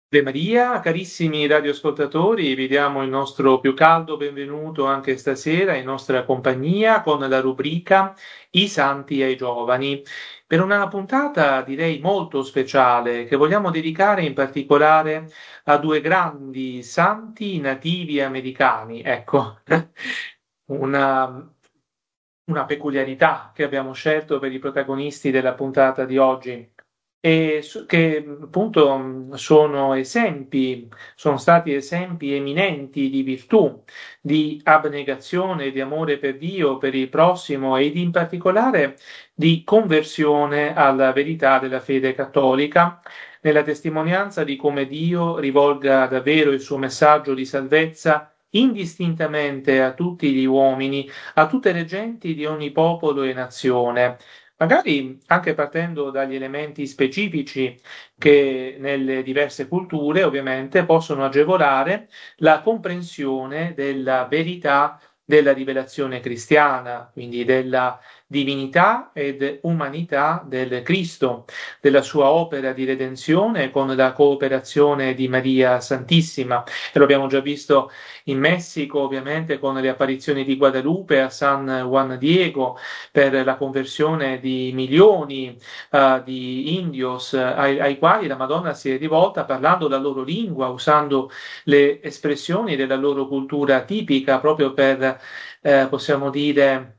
Ave Maria, carissimi radioascoltatori, vi diamo il nostro più caldo benvenuto anche stasera in nostra compagnia con la rubrica I Santi ai Giovani, per una puntata direi molto speciale che vogliamo dedicare in particolare a due grandi santi nativi americani. Ecco, una, una peculiarità che abbiamo scelto per i protagonisti della puntata di oggi che appunto sono stati esempi eminenti di virtù, di abnegazione, di amore per Dio, per il prossimo ed in particolare di conversione alla verità della fede cattolica, nella testimonianza di come Dio rivolga davvero il suo messaggio di salvezza indistintamente a tutti gli uomini, a tutte le genti di ogni popolo e nazione. Magari anche partendo dagli elementi specifici che nelle diverse culture ovviamente possono agevolare la comprensione della verità della rivelazione cristiana, quindi della divinità ed umanità del Cristo, della sua opera di redenzione con la cooperazione di Maria Santissima. E lo abbiamo già visto in Messico, ovviamente, con le apparizioni di Guadalupe a San Juan Diego, per la conversione di milioni di indios ai quali la Madonna si è rivolta parlando la loro lingua, usando le espressioni della loro cultura tipica proprio per, possiamo dire,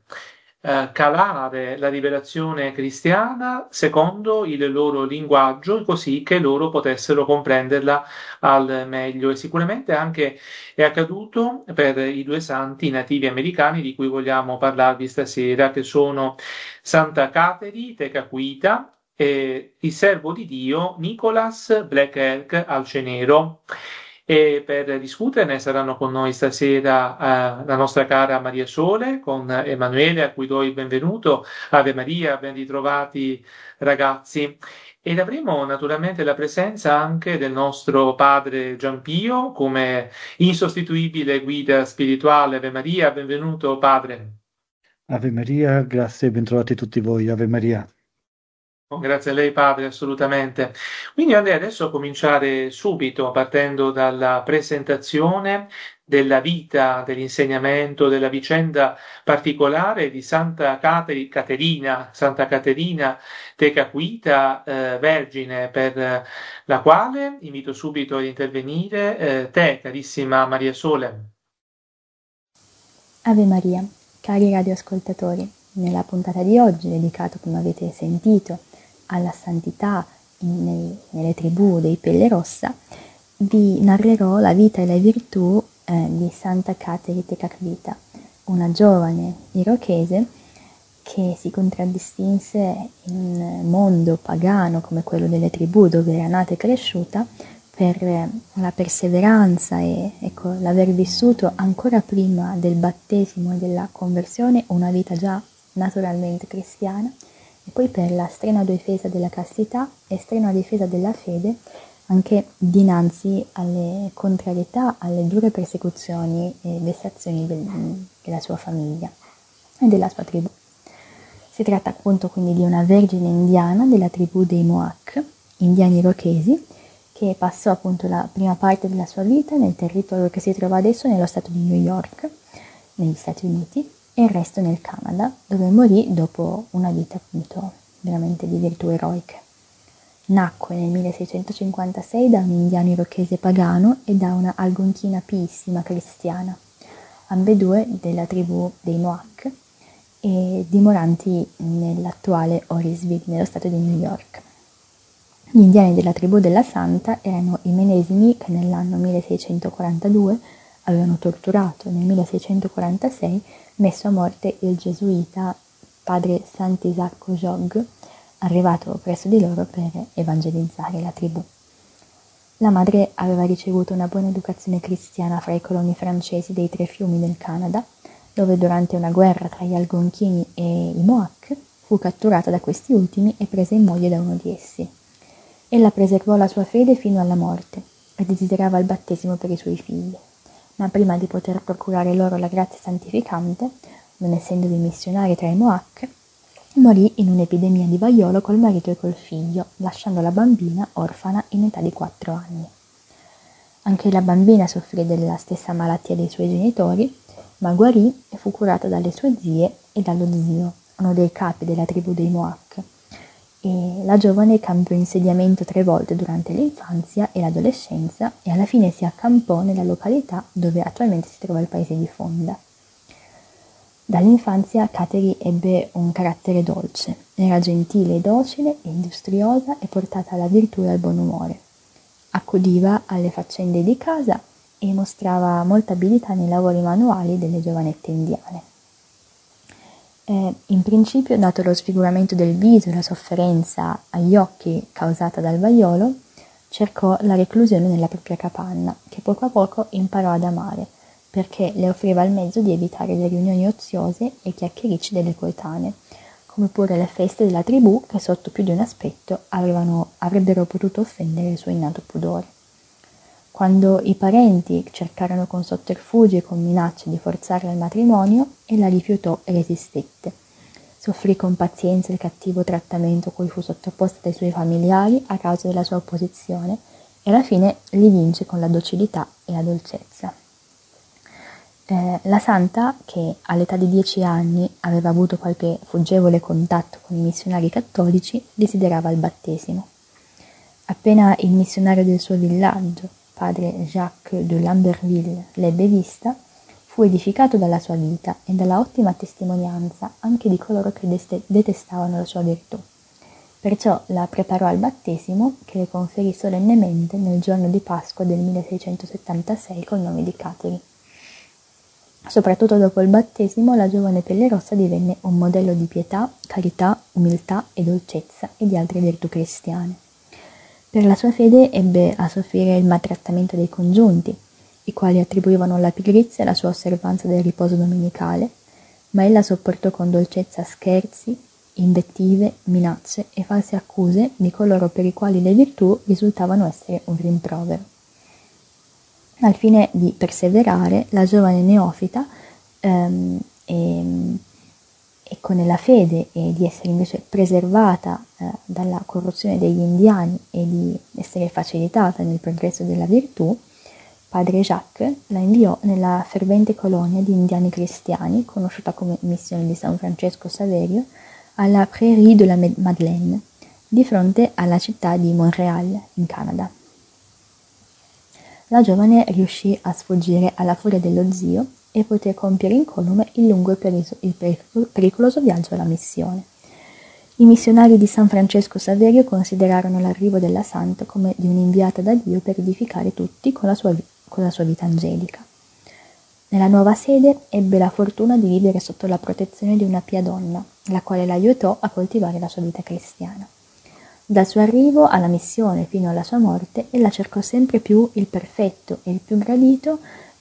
calare la rivelazione cristiana secondo il loro linguaggio, così che loro potessero comprenderla al meglio. E sicuramente anche è accaduto per i due santi nativi americani di cui vogliamo parlarvi stasera, che sono Santa Cateri Tekakwitha e il servo di Dio Nicholas Black Elk Alcenero. E per discuterne saranno con noi stasera la nostra cara Maria Sole con Emanuele, a cui do il benvenuto. Ave Maria, ben ritrovati ragazzi. Ed avremo naturalmente la presenza anche del nostro padre Giampio come insostituibile guida spirituale. Ave Maria, benvenuto padre. Ave Maria, grazie e bentrovati tutti voi, Ave Maria. Oh, grazie a lei padre, assolutamente. Quindi Andrea, adesso cominciare subito partendo dalla presentazione della vita, dell'insegnamento, della vicenda particolare di Santa Caterina Tekakwitha, Vergine, per la quale invito subito ad intervenire te, carissima Maria Sole. Ave Maria, cari radioascoltatori, nella puntata di oggi, dedicato come avete sentito alla santità nelle tribù dei Pelle Rossa, vi narrerò la vita e le virtù di Santa Cateri Tekakwitha, una giovane irochese che si contraddistinse in un mondo pagano come quello delle tribù dove era nata e cresciuta per la perseveranza e ecco, l'aver vissuto ancora prima del battesimo e della conversione una vita già naturalmente cristiana, e poi per la strenua difesa della castità e strenua difesa della fede anche dinanzi alle contrarietà, alle dure persecuzioni e vessazioni della sua famiglia e della sua tribù. Si tratta appunto quindi di una vergine indiana della tribù dei Mohawk, indiani irochesi, che passò appunto la prima parte della sua vita nel territorio che si trova adesso nello stato di New York, negli Stati Uniti, e il resto nel Canada, dove morì dopo una vita appunto veramente di virtù eroiche. Nacque nel 1656 da un indiano irochese pagano e da una algonchina piissima cristiana, ambedue della tribù dei Mohawk e dimoranti nell'attuale Orisville, nello stato di New York. Gli indiani della tribù della Santa erano i medesimi che nell'anno 1642 avevano torturato e nel 1646 messo a morte il gesuita padre Sant'Isacco Jogues, arrivato presso di loro per evangelizzare la tribù. La madre aveva ricevuto una buona educazione cristiana fra i coloni francesi dei Tre Fiumi del Canada, dove durante una guerra tra gli Algonchini e i Mohawk fu catturata da questi ultimi e presa in moglie da uno di essi. Ella preservò la sua fede fino alla morte e desiderava il battesimo per i suoi figli, ma prima di poter procurare loro la grazia santificante, non essendovi missionari tra i Mohawk, morì in un'epidemia di vaiolo col marito e col figlio, lasciando la bambina orfana in età di 4 anni. Anche la bambina soffrì della stessa malattia dei suoi genitori, ma guarì e fu curata dalle sue zie e dallo zio, uno dei capi della tribù dei Moak. E la giovane cambiò insediamento 3 volte durante l'infanzia e l'adolescenza e alla fine si accampò nella località dove attualmente si trova il paese di Fonda. Dall'infanzia Kateri ebbe un carattere dolce, era gentile e docile, industriosa e portata alla virtù e al buon umore. Accudiva alle faccende di casa e mostrava molta abilità nei lavori manuali delle giovanette indiane. In principio, dato lo sfiguramento del viso e la sofferenza agli occhi causata dal vaiolo, cercò la reclusione nella propria capanna, che poco a poco imparò ad amare, perché le offriva il mezzo di evitare le riunioni oziose e i chiacchiericci delle coetanee, come pure le feste della tribù che sotto più di un aspetto avrebbero potuto offendere il suo innato pudore. Quando i parenti cercarono con sotterfugi e con minacce di forzarla al matrimonio, ella rifiutò e resistette. Soffrì con pazienza il cattivo trattamento cui fu sottoposta dai suoi familiari a causa della sua opposizione e alla fine li vinse con la docilità e la dolcezza. La santa, che all'età di 10 anni aveva avuto qualche fuggevole contatto con i missionari cattolici, desiderava il battesimo. Appena il missionario del suo villaggio, padre Jacques de Lamberville, l'ebbe vista, fu edificato dalla sua vita e dalla ottima testimonianza anche di coloro che detestavano la sua virtù. Perciò la preparò al battesimo, che le conferì solennemente nel giorno di Pasqua del 1676 col nome di Kateri. Soprattutto dopo il battesimo, la giovane pelle rossa divenne un modello di pietà, carità, umiltà e dolcezza e di altre virtù cristiane. Per la sua fede ebbe a soffrire il maltrattamento dei congiunti, i quali attribuivano alla pigrizia la sua osservanza del riposo domenicale, ma ella sopportò con dolcezza scherzi, invettive, minacce e false accuse di coloro per i quali le virtù risultavano essere un rimprovero. Al fine di perseverare, la giovane neofita e con la fede e di essere invece preservata dalla corruzione degli indiani e di essere facilitata nel progresso della virtù, padre Jacques la inviò nella fervente colonia di indiani cristiani, conosciuta come missione di San Francesco Saverio, alla Prairie de la Madeleine, di fronte alla città di Montréal, in Canada. La giovane riuscì a sfuggire alla furia dello zio e poté compiere incolume il lungo e pericoloso viaggio alla missione. I missionari di San Francesco Saverio considerarono l'arrivo della santa come di un'inviata da Dio per edificare tutti con la sua vita angelica. Nella nuova sede ebbe la fortuna di vivere sotto la protezione di una pia donna, la quale l'aiutò a coltivare la sua vita cristiana. Dal suo arrivo alla missione fino alla sua morte, ella cercò sempre più il perfetto e il più gradito,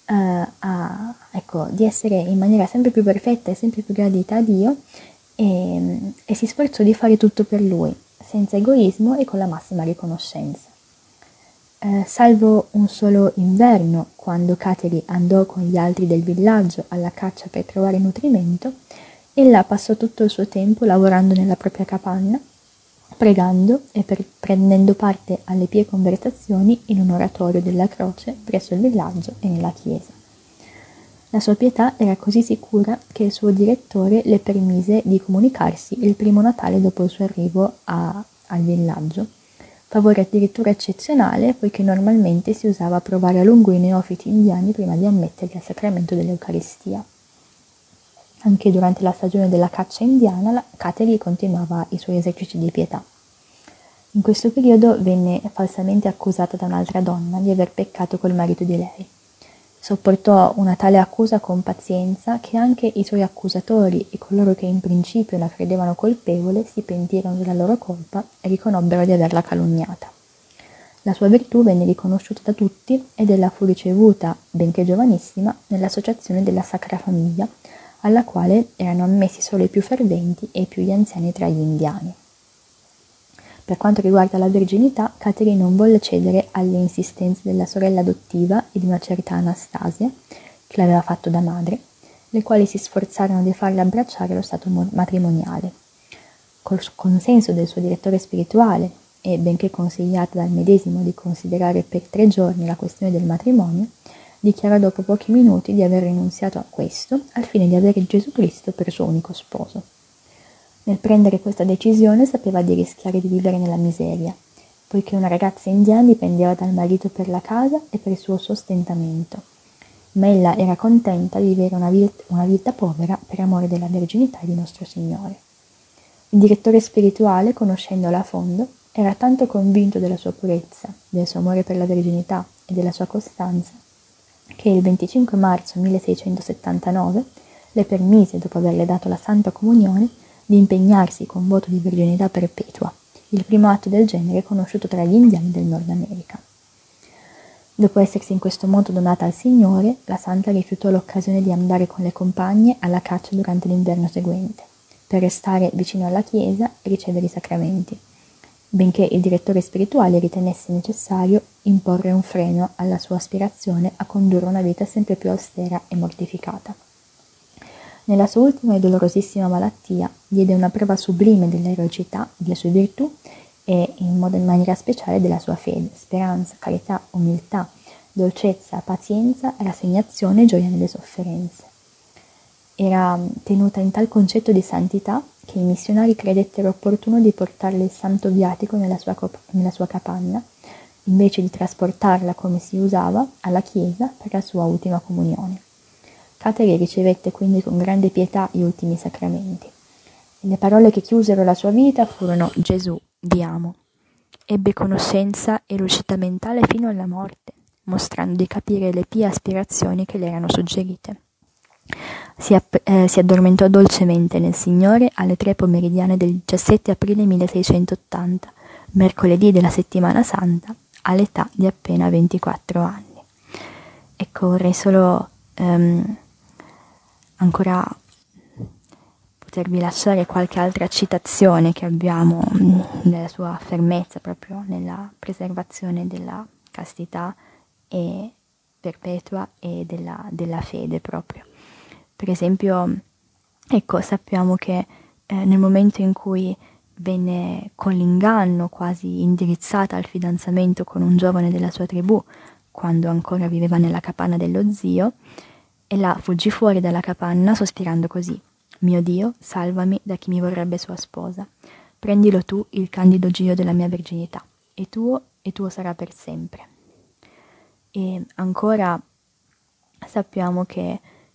di essere in maniera sempre più perfetta e sempre più gradita a Dio e si sforzò di fare tutto per Lui, senza egoismo e con la massima riconoscenza. Salvo un solo inverno, quando Kateri andò con gli altri del villaggio alla caccia per trovare nutrimento, ella passò tutto il suo tempo lavorando nella propria capanna, pregando e prendendo parte alle pie conversazioni in un oratorio della croce presso il villaggio e nella chiesa. La sua pietà era così sicura che il suo direttore le permise di comunicarsi il primo Natale dopo il suo arrivo al villaggio, favore addirittura eccezionale poiché normalmente si usava provare a lungo i neofiti indiani prima di ammetterli al sacramento dell'Eucaristia. Anche durante la stagione della caccia indiana, Kateri continuava i suoi esercizi di pietà. In questo periodo venne falsamente accusata da un'altra donna di aver peccato col marito di lei. Sopportò una tale accusa con pazienza che anche i suoi accusatori e coloro che in principio la credevano colpevole si pentirono della loro colpa e riconobbero di averla calunniata. La sua virtù venne riconosciuta da tutti ed ella fu ricevuta, benché giovanissima, nell'associazione della Sacra Famiglia, alla quale erano ammessi solo i più ferventi e i più gli anziani tra gli indiani. Per quanto riguarda la verginità, Kateri non volle cedere alle insistenze della sorella adottiva e di una certa Anastasia, che l'aveva fatto da madre, le quali si sforzarono di farla abbracciare lo stato matrimoniale. Col consenso del suo direttore spirituale e benché consigliata dal medesimo di considerare per 3 giorni la questione del matrimonio, dichiara dopo pochi minuti di aver rinunziato a questo al fine di avere Gesù Cristo per suo unico sposo. Nel prendere questa decisione sapeva di rischiare di vivere nella miseria, poiché una ragazza indiana dipendeva dal marito per la casa e per il suo sostentamento, ma ella era contenta di vivere una vita povera per amore della verginità di nostro Signore. Il direttore spirituale, conoscendola a fondo, era tanto convinto della sua purezza, del suo amore per la verginità e della sua costanza, che il 25 marzo 1679 le permise, dopo averle dato la Santa Comunione, di impegnarsi con voto di verginità perpetua, il primo atto del genere conosciuto tra gli indiani del Nord America. Dopo essersi in questo modo donata al Signore, la Santa rifiutò l'occasione di andare con le compagne alla caccia durante l'inverno seguente, per restare vicino alla Chiesa e ricevere i sacramenti, benché il direttore spirituale ritenesse necessario imporre un freno alla sua aspirazione a condurre una vita sempre più austera e mortificata. Nella sua ultima e dolorosissima malattia diede una prova sublime dell'eroicità, delle sue virtù e in maniera speciale della sua fede, speranza, carità, umiltà, dolcezza, pazienza, rassegnazione e gioia nelle sofferenze. Era tenuta in tal concetto di santità che i missionari credettero opportuno di portarle il santo viatico nella sua capanna, invece di trasportarla come si usava alla chiesa per la sua ultima comunione. Kateri ricevette quindi con grande pietà gli ultimi sacramenti. E le parole che chiusero la sua vita furono: Gesù, vi amo. Ebbe conoscenza e lucidità mentale fino alla morte, mostrando di capire le pie aspirazioni che le erano suggerite. Si addormentò dolcemente nel Signore alle 3 pomeridiane del 17 aprile 1680, mercoledì della settimana santa, all'età di appena 24 anni. Ecco, vorrei solo ancora potervi lasciare qualche altra citazione che abbiamo nella sua fermezza proprio nella preservazione della castità e perpetua e della fede proprio. Per esempio, ecco, sappiamo che nel momento in cui venne con l'inganno quasi indirizzata al fidanzamento con un giovane della sua tribù, quando ancora viveva nella capanna dello zio, ella fuggì fuori dalla capanna sospirando così: mio Dio, salvami da chi mi vorrebbe sua sposa. Prendilo tu il candido gio della mia verginità, e tuo sarà per sempre. E ancora sappiamo che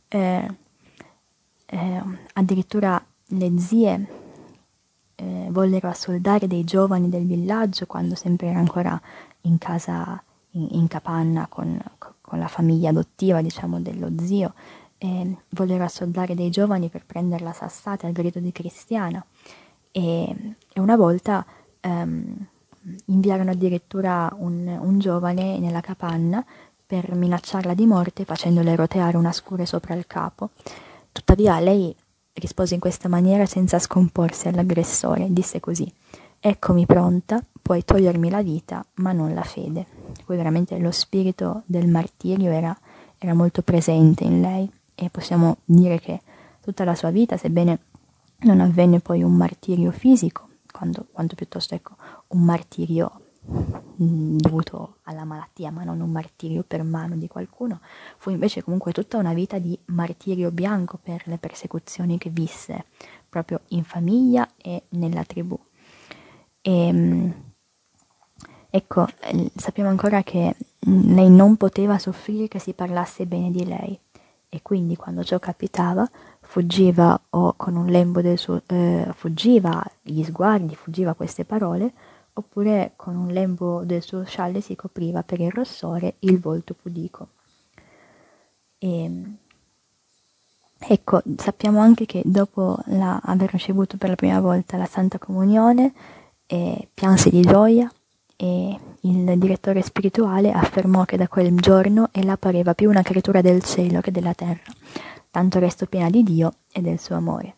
addirittura le zie vollero assoldare dei giovani del villaggio quando sempre era ancora in casa, in capanna con la famiglia adottiva, diciamo, dello zio, vollero assoldare dei giovani per prenderla a sassate al grido di cristiana, e una volta inviarono addirittura un giovane nella capanna per minacciarla di morte facendole roteare una scure sopra il capo. Tuttavia lei rispose in questa maniera senza scomporsi all'aggressore, disse così: eccomi pronta, puoi togliermi la vita ma non la fede. Poi veramente lo spirito del martirio era molto presente in lei, e possiamo dire che tutta la sua vita, sebbene non avvenne poi un martirio fisico, quanto piuttosto un martirio dovuto alla malattia, ma non un martirio per mano di qualcuno, fu invece comunque tutta una vita di martirio bianco per le persecuzioni che visse proprio in famiglia e nella tribù. E ecco, sappiamo ancora che lei non poteva soffrire che si parlasse bene di lei, e quindi quando ciò capitava fuggiva o con un lembo del suo fuggiva gli sguardi, fuggiva queste parole, oppure con un lembo del suo scialle si copriva per il rossore il volto pudico. E ecco, sappiamo anche che dopo aver ricevuto per la prima volta la Santa Comunione pianse di gioia, e il direttore spirituale affermò che da quel giorno ella pareva più una creatura del cielo che della terra, tanto resto piena di Dio e del suo amore.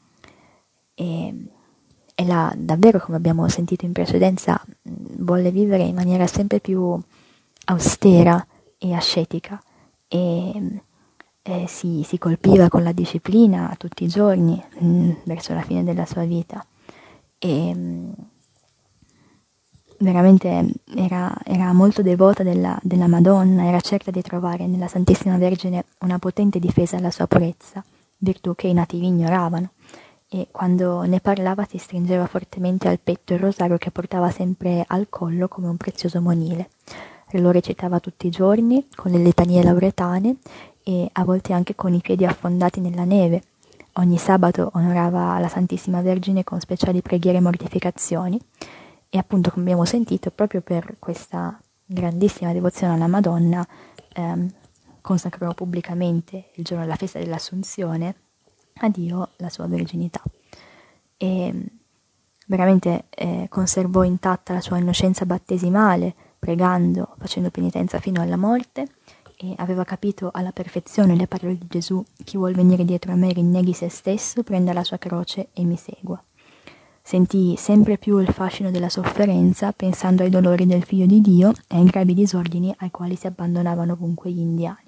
E ella davvero, come abbiamo sentito in precedenza, volle vivere in maniera sempre più austera e ascetica, e si colpiva con la disciplina tutti i giorni verso la fine della sua vita, e veramente era molto devota della Madonna, era certa di trovare nella Santissima Vergine una potente difesa alla sua purezza, virtù che i nativi ignoravano, e quando ne parlava si stringeva fortemente al petto il rosario che portava sempre al collo come un prezioso monile. Lo recitava tutti i giorni con le litanie lauretane e a volte anche con i piedi affondati nella neve. Ogni sabato onorava la Santissima Vergine con speciali preghiere e mortificazioni e appunto, come abbiamo sentito, proprio per questa grandissima devozione alla Madonna consacrò pubblicamente il giorno della festa dell'Assunzione a Dio la sua verginità. E veramente conservò intatta la sua innocenza battesimale, pregando, facendo penitenza fino alla morte, e aveva capito alla perfezione le parole di Gesù: chi vuol venire dietro a me rinneghi se stesso, prenda la sua croce e mi segua. Sentì sempre più il fascino della sofferenza, pensando ai dolori del figlio di Dio e ai gravi disordini ai quali si abbandonavano ovunque gli indiani.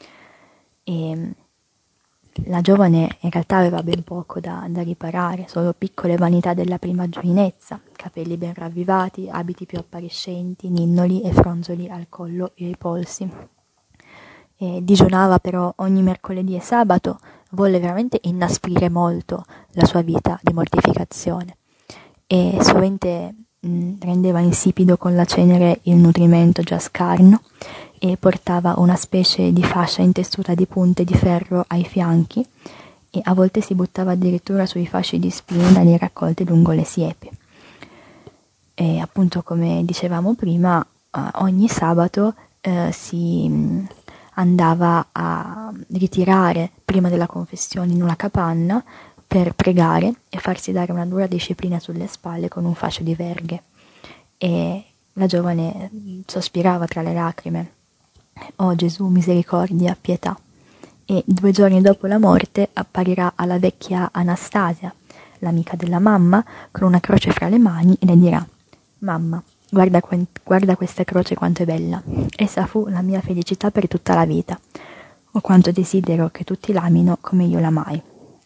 E la giovane in realtà aveva ben poco da riparare, solo piccole vanità della prima giovinezza, capelli ben ravvivati, abiti più appariscenti, ninnoli e fronzoli al collo e ai polsi. E digiunava però ogni mercoledì e sabato, volle veramente inasprire molto la sua vita di mortificazione e sovente rendeva insipido con la cenere il nutrimento già scarno e portava una specie di fascia intessuta di punte di ferro ai fianchi e a volte si buttava addirittura sui fasci di spina lì raccolti lungo le siepi. E appunto, come dicevamo prima, ogni sabato si andava a ritirare prima della confessione in una capanna per pregare e farsi dare una dura disciplina sulle spalle con un fascio di verghe. E la giovane sospirava tra le lacrime: «Oh Gesù, misericordia, pietà». E 2 giorni dopo la morte apparirà alla vecchia Anastasia, l'amica della mamma, con una croce fra le mani e le dirà: «Mamma, guarda questa croce quanto è bella. Essa fu la mia felicità per tutta la vita. O quanto desidero che tutti l'amino come io l'amai».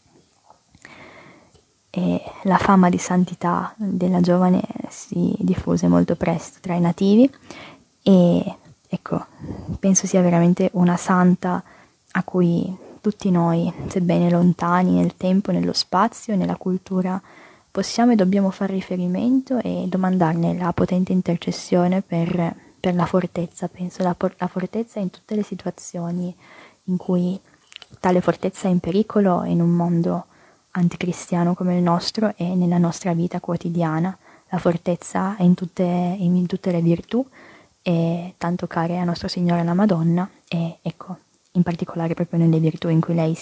E la fama di santità della giovane si diffuse molto presto tra i nativi e ecco, penso sia veramente una santa a cui tutti noi, sebbene lontani nel tempo, nello spazio e nella cultura, possiamo e dobbiamo fare riferimento e domandarne la potente intercessione per la fortezza. Penso la fortezza in tutte le situazioni in cui tale fortezza è in pericolo in un mondo anticristiano come il nostro e nella nostra vita quotidiana. La fortezza è in tutte le virtù e tanto care a Nostro Signore la Madonna, e ecco, in particolare proprio nelle virtù in cui lei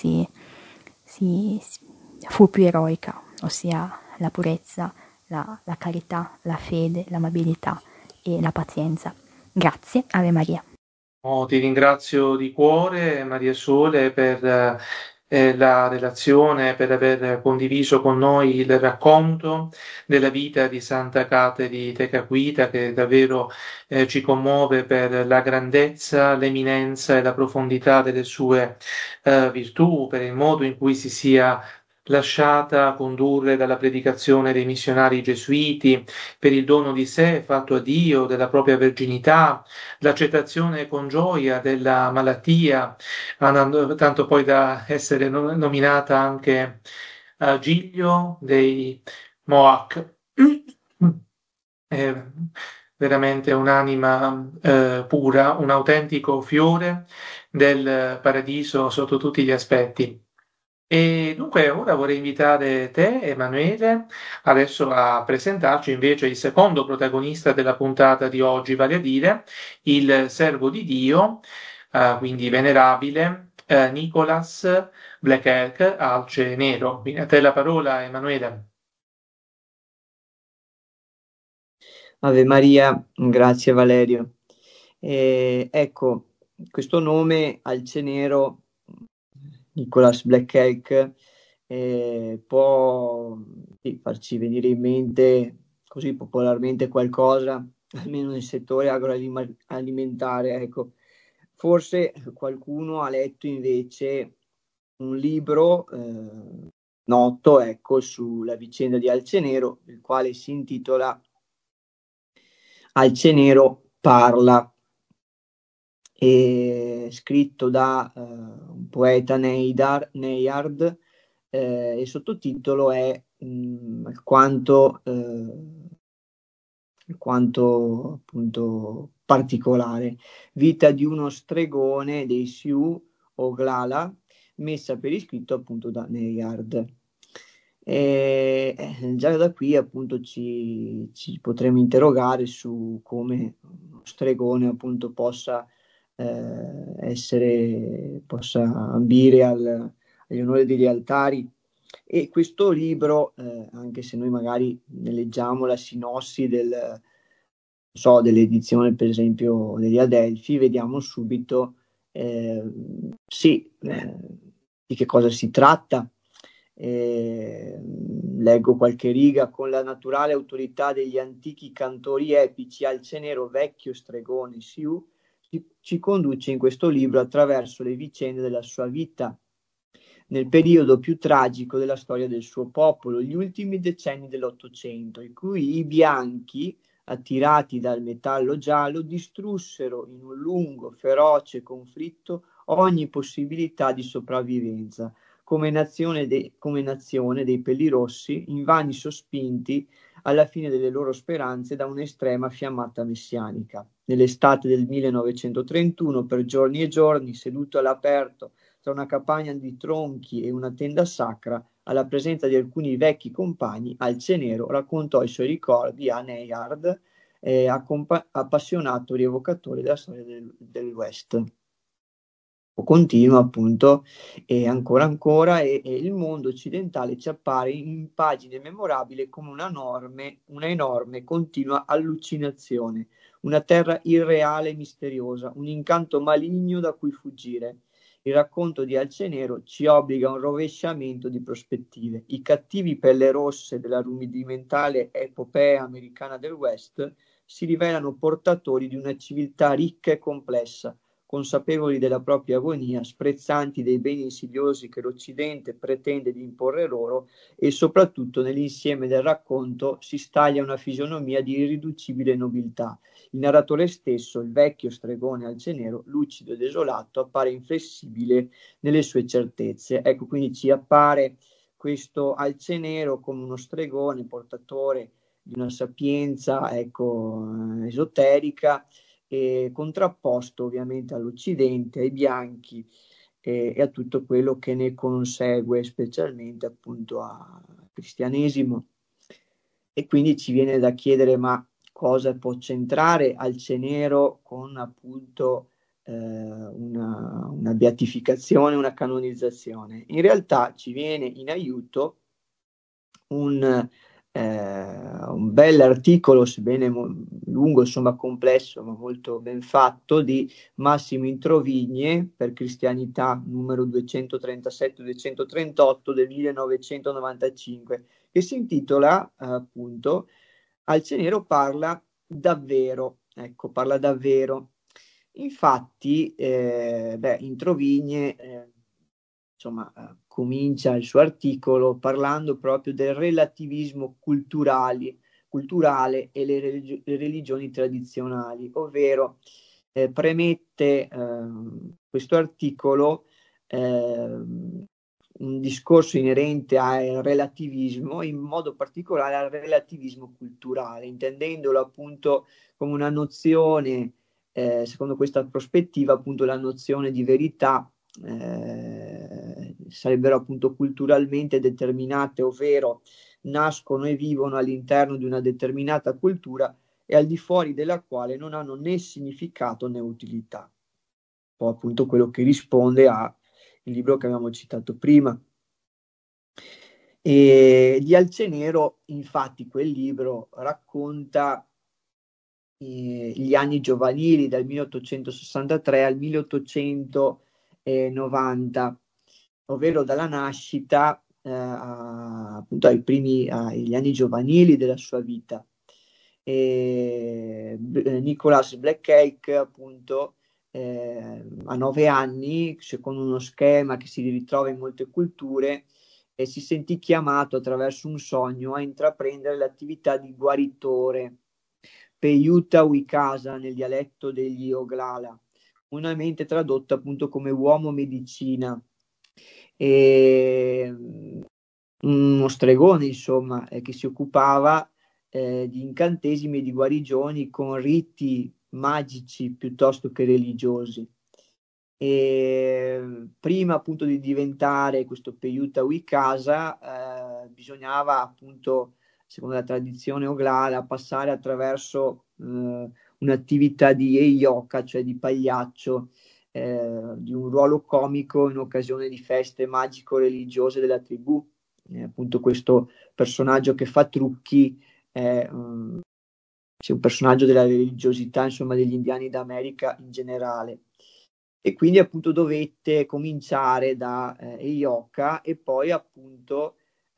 fu più eroica, ossia la purezza, la carità, la fede, l'amabilità e la pazienza. Grazie, Ave Maria. Ti ringrazio di cuore, Maria Sole, per la relazione, per aver condiviso con noi il racconto della vita di Santa Cate di Tekakwitha, che davvero ci commuove per la grandezza, l'eminenza e la profondità delle sue virtù, per il modo in cui si sia lasciata condurre dalla predicazione dei missionari gesuiti, per il dono di sé fatto a Dio, della propria verginità, l'accettazione con gioia della malattia, tanto poi da essere nominata anche Giglio dei Moach. È veramente un'anima pura, un autentico fiore del paradiso sotto tutti gli aspetti. E dunque ora vorrei invitare te, Emanuele, adesso a presentarci invece il secondo protagonista della puntata di oggi, vale a dire il servo di Dio, quindi venerabile, Nicholas Black Alce Nero. Quindi a te la parola, Emanuele. Ave Maria, grazie Valerio. Ecco, questo nome Alce Nero, Nicholas Black Elk, può farci venire in mente così popolarmente qualcosa, almeno nel settore agroalimentare. Ecco. Forse qualcuno ha letto invece un libro noto, ecco, sulla vicenda di Alce Nero, il quale si intitola Alcenero parla, è scritto da un poeta Neyard, e il sottotitolo è alquanto appunto particolare: Vita di uno stregone dei Sioux Oglala, messa per iscritto appunto da Neyard. E già da qui appunto ci potremo interrogare su come uno stregone appunto possa possa ambire agli onori degli altari. E questo libro, anche se noi magari ne leggiamo la sinossi dell'edizione per esempio degli Adelphi, vediamo subito di che cosa si tratta. Leggo qualche riga: con la naturale autorità degli antichi cantori epici, Alcenero, vecchio stregone Sioux, ci conduce in questo libro attraverso le vicende della sua vita nel periodo più tragico della storia del suo popolo, gli ultimi decenni dell'Ottocento, in cui i bianchi, attirati dal metallo giallo, distrussero in un lungo, feroce conflitto ogni possibilità di sopravvivenza. Come nazione dei Pelirossi, invani sospinti alla fine delle loro speranze da un'estrema fiammata messianica. Nell'estate del 1931, per giorni e giorni, seduto all'aperto tra una capanna di tronchi e una tenda sacra, alla presenza di alcuni vecchi compagni, Alcenero raccontò i suoi ricordi a Neyard, appassionato rievocatore della storia del West. Continua appunto, e ancora, e il mondo occidentale ci appare in pagine memorabili come una enorme continua allucinazione, una terra irreale e misteriosa, un incanto maligno da cui fuggire. Il racconto di Alcenero ci obbliga a un rovesciamento di prospettive. I cattivi pelle rosse della rudimentale epopea americana del West si rivelano portatori di una civiltà ricca e complessa, consapevoli della propria agonia, sprezzanti dei beni insidiosi che l'Occidente pretende di imporre loro, e soprattutto nell'insieme del racconto si staglia una fisionomia di irriducibile nobiltà. Il narratore stesso, il vecchio stregone Alcenero, lucido e desolato, appare inflessibile nelle sue certezze. Ecco, quindi ci appare questo Alcenero come uno stregone portatore di una sapienza, esoterica, e contrapposto ovviamente all'Occidente, ai bianchi e a tutto quello che ne consegue, specialmente appunto al cristianesimo. E quindi ci viene da chiedere: ma cosa può c'entrare Alcenero con appunto una beatificazione, una canonizzazione? In realtà ci viene in aiuto un bel articolo, sebbene lungo, insomma complesso, ma molto ben fatto, di Massimo Introvigne per Cristianità, numero 237-238 del 1995, che si intitola appunto Alcenero parla davvero. Ecco, parla davvero. Infatti, Introvigne comincia il suo articolo parlando proprio del relativismo culturale e le religioni tradizionali, ovvero premette questo articolo un discorso inerente al relativismo, in modo particolare al relativismo culturale, intendendolo appunto come una nozione, secondo questa prospettiva, appunto la nozione di verità sarebbero appunto culturalmente determinate, ovvero nascono e vivono all'interno di una determinata cultura e al di fuori della quale non hanno né significato né utilità. Un po' appunto quello che risponde al libro che abbiamo citato prima. E di Alcenero, infatti, quel libro racconta gli anni giovanili dal 1863 al 1890, ovvero dalla nascita appunto agli anni giovanili della sua vita. Nicholas Blackcake appunto a 9 anni, secondo uno schema che si ritrova in molte culture, si sentì chiamato attraverso un sogno a intraprendere l'attività di guaritore Peyuta Wicasa nel dialetto degli Oglala, comunemente tradotto appunto come uomo medicina. E uno stregone, insomma, che si occupava di incantesimi e di guarigioni con riti magici piuttosto che religiosi. E prima appunto di diventare questo Peyuta Wicasa bisognava appunto, secondo la tradizione oglala, passare attraverso un'attività di eioka, cioè di pagliaccio, di un ruolo comico in occasione di feste magico-religiose della tribù. Appunto questo personaggio che fa trucchi è un personaggio della religiosità, insomma, degli indiani d'America in generale. E quindi appunto dovette cominciare da eioka e poi appunto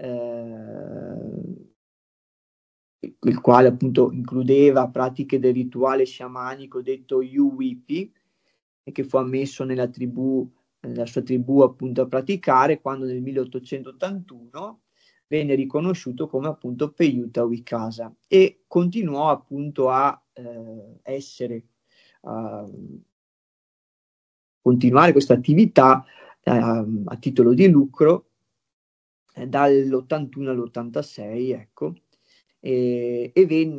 il quale appunto includeva pratiche del rituale sciamanico detto Yuwipi, e che fu ammesso nella sua tribù appunto a praticare, quando nel 1881 venne riconosciuto come appunto Peyuta Wicasa e continuò appunto a continuare questa attività a titolo di lucro dall'81 all'86, ecco. E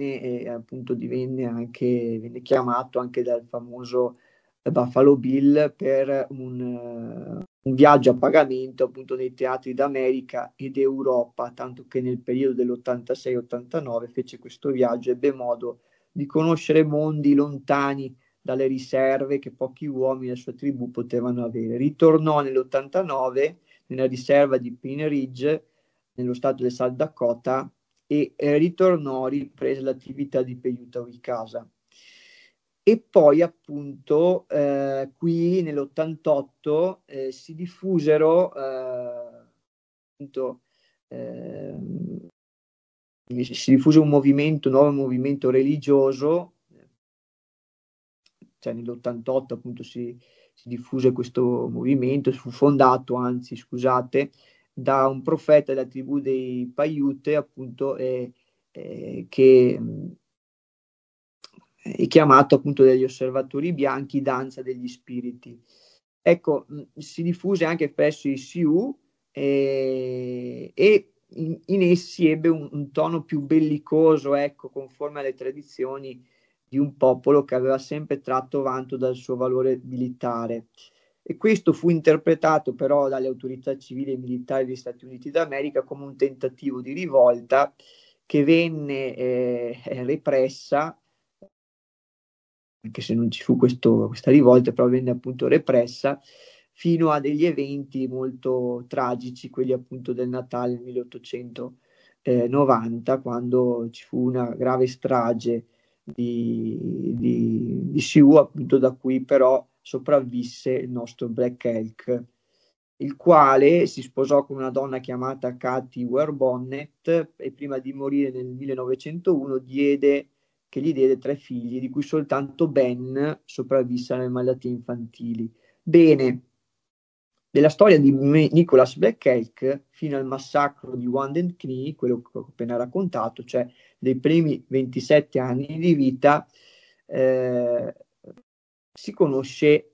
venne chiamato anche dal famoso Buffalo Bill per un viaggio a pagamento appunto nei teatri d'America ed Europa, tanto che nel periodo dell'86-89 fece questo viaggio, ebbe modo di conoscere mondi lontani dalle riserve che pochi uomini della sua tribù potevano avere. Ritornò nell'89 nella riserva di Pine Ridge, nello stato del South Dakota, e riprese l'attività di Peyuta Wicasa. E poi appunto qui nell'88 si diffusero appunto si diffuse un nuovo movimento religioso, cioè nell'88 appunto si diffuse questo movimento, fu fondato, anzi scusate, da un profeta della tribù dei Paiute, appunto, che è chiamato appunto dagli osservatori bianchi danza degli spiriti. Ecco, si diffuse anche presso i Sioux e in essi ebbe un tono più bellicoso, ecco, conforme alle tradizioni di un popolo che aveva sempre tratto vanto dal suo valore militare. E questo fu interpretato però dalle autorità civili e militari degli Stati Uniti d'America come un tentativo di rivolta che venne repressa, anche se non ci fu questa rivolta, però venne appunto repressa fino a degli eventi molto tragici, quelli appunto del Natale 1890, quando ci fu una grave strage di Sioux, appunto, da cui però sopravvisse il nostro Black Elk, il quale si sposò con una donna chiamata Katie Ware Bonnet e prima di morire nel 1901 gli diede 3 figli, di cui soltanto Ben sopravvisse alle malattie infantili. Bene, della storia di Nicholas Black Elk fino al massacro di Wounded Knee, quello che ho appena raccontato, cioè dei primi 27 anni di vita, si conosce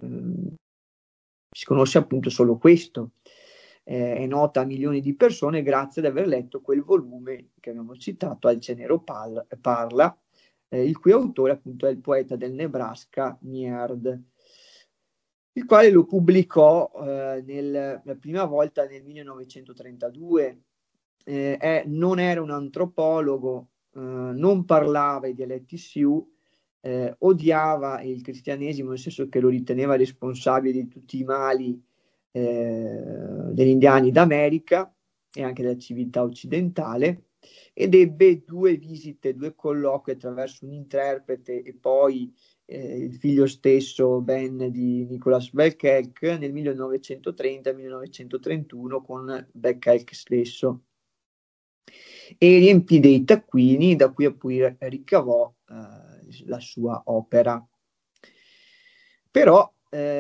appunto solo questo. È nota a milioni di persone grazie ad aver letto quel volume che abbiamo citato, Al Cenero Parla, il cui autore appunto è il poeta del Nebraska, Nierd, il quale lo pubblicò la prima volta nel 1932. Non era un antropologo, non parlava i dialetti Sioux, odiava il cristianesimo, nel senso che lo riteneva responsabile di tutti i mali degli indiani d'America e anche della civiltà occidentale, ed ebbe 2 visite, 2 colloqui attraverso un interprete e poi il figlio stesso, Ben, di Nicholas Black Elk nel 1930-1931 con Black Elk stesso, e riempì dei taccuini da cui poi ricavò la sua opera. Però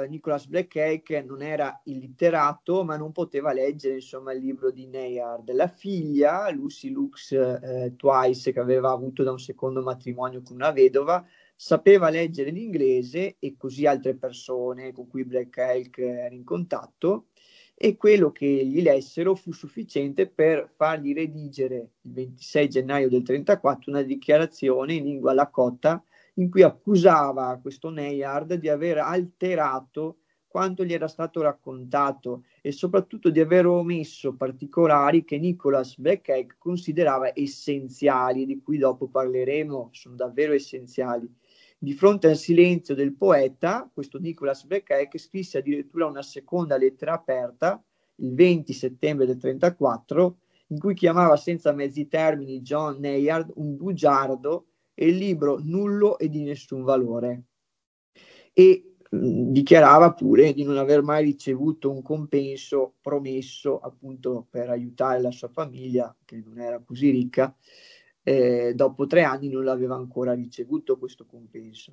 Nicholas Blackcake non era illitterato, ma non poteva leggere, insomma, il libro di Neyard. La figlia, Lucy Lux Twice, che aveva avuto da un secondo matrimonio con una vedova, sapeva leggere l'inglese, e così altre persone con cui Blackcake era in contatto, e quello che gli lessero fu sufficiente per fargli redigere il 26 gennaio del 34 una dichiarazione in lingua lakota in cui accusava questo Neyard di aver alterato quanto gli era stato raccontato e soprattutto di aver omesso particolari che Nicholas Blackcake considerava essenziali, di cui dopo parleremo, sono davvero essenziali. Di fronte al silenzio del poeta, questo Nicholas Blackcake scrisse addirittura una seconda lettera aperta, il 20 settembre del 34, in cui chiamava senza mezzi termini John Neyard un bugiardo e il libro nullo e di nessun valore. E dichiarava pure di non aver mai ricevuto un compenso promesso appunto per aiutare la sua famiglia, che non era così ricca. Dopo 3 anni non l'aveva ancora ricevuto questo compenso.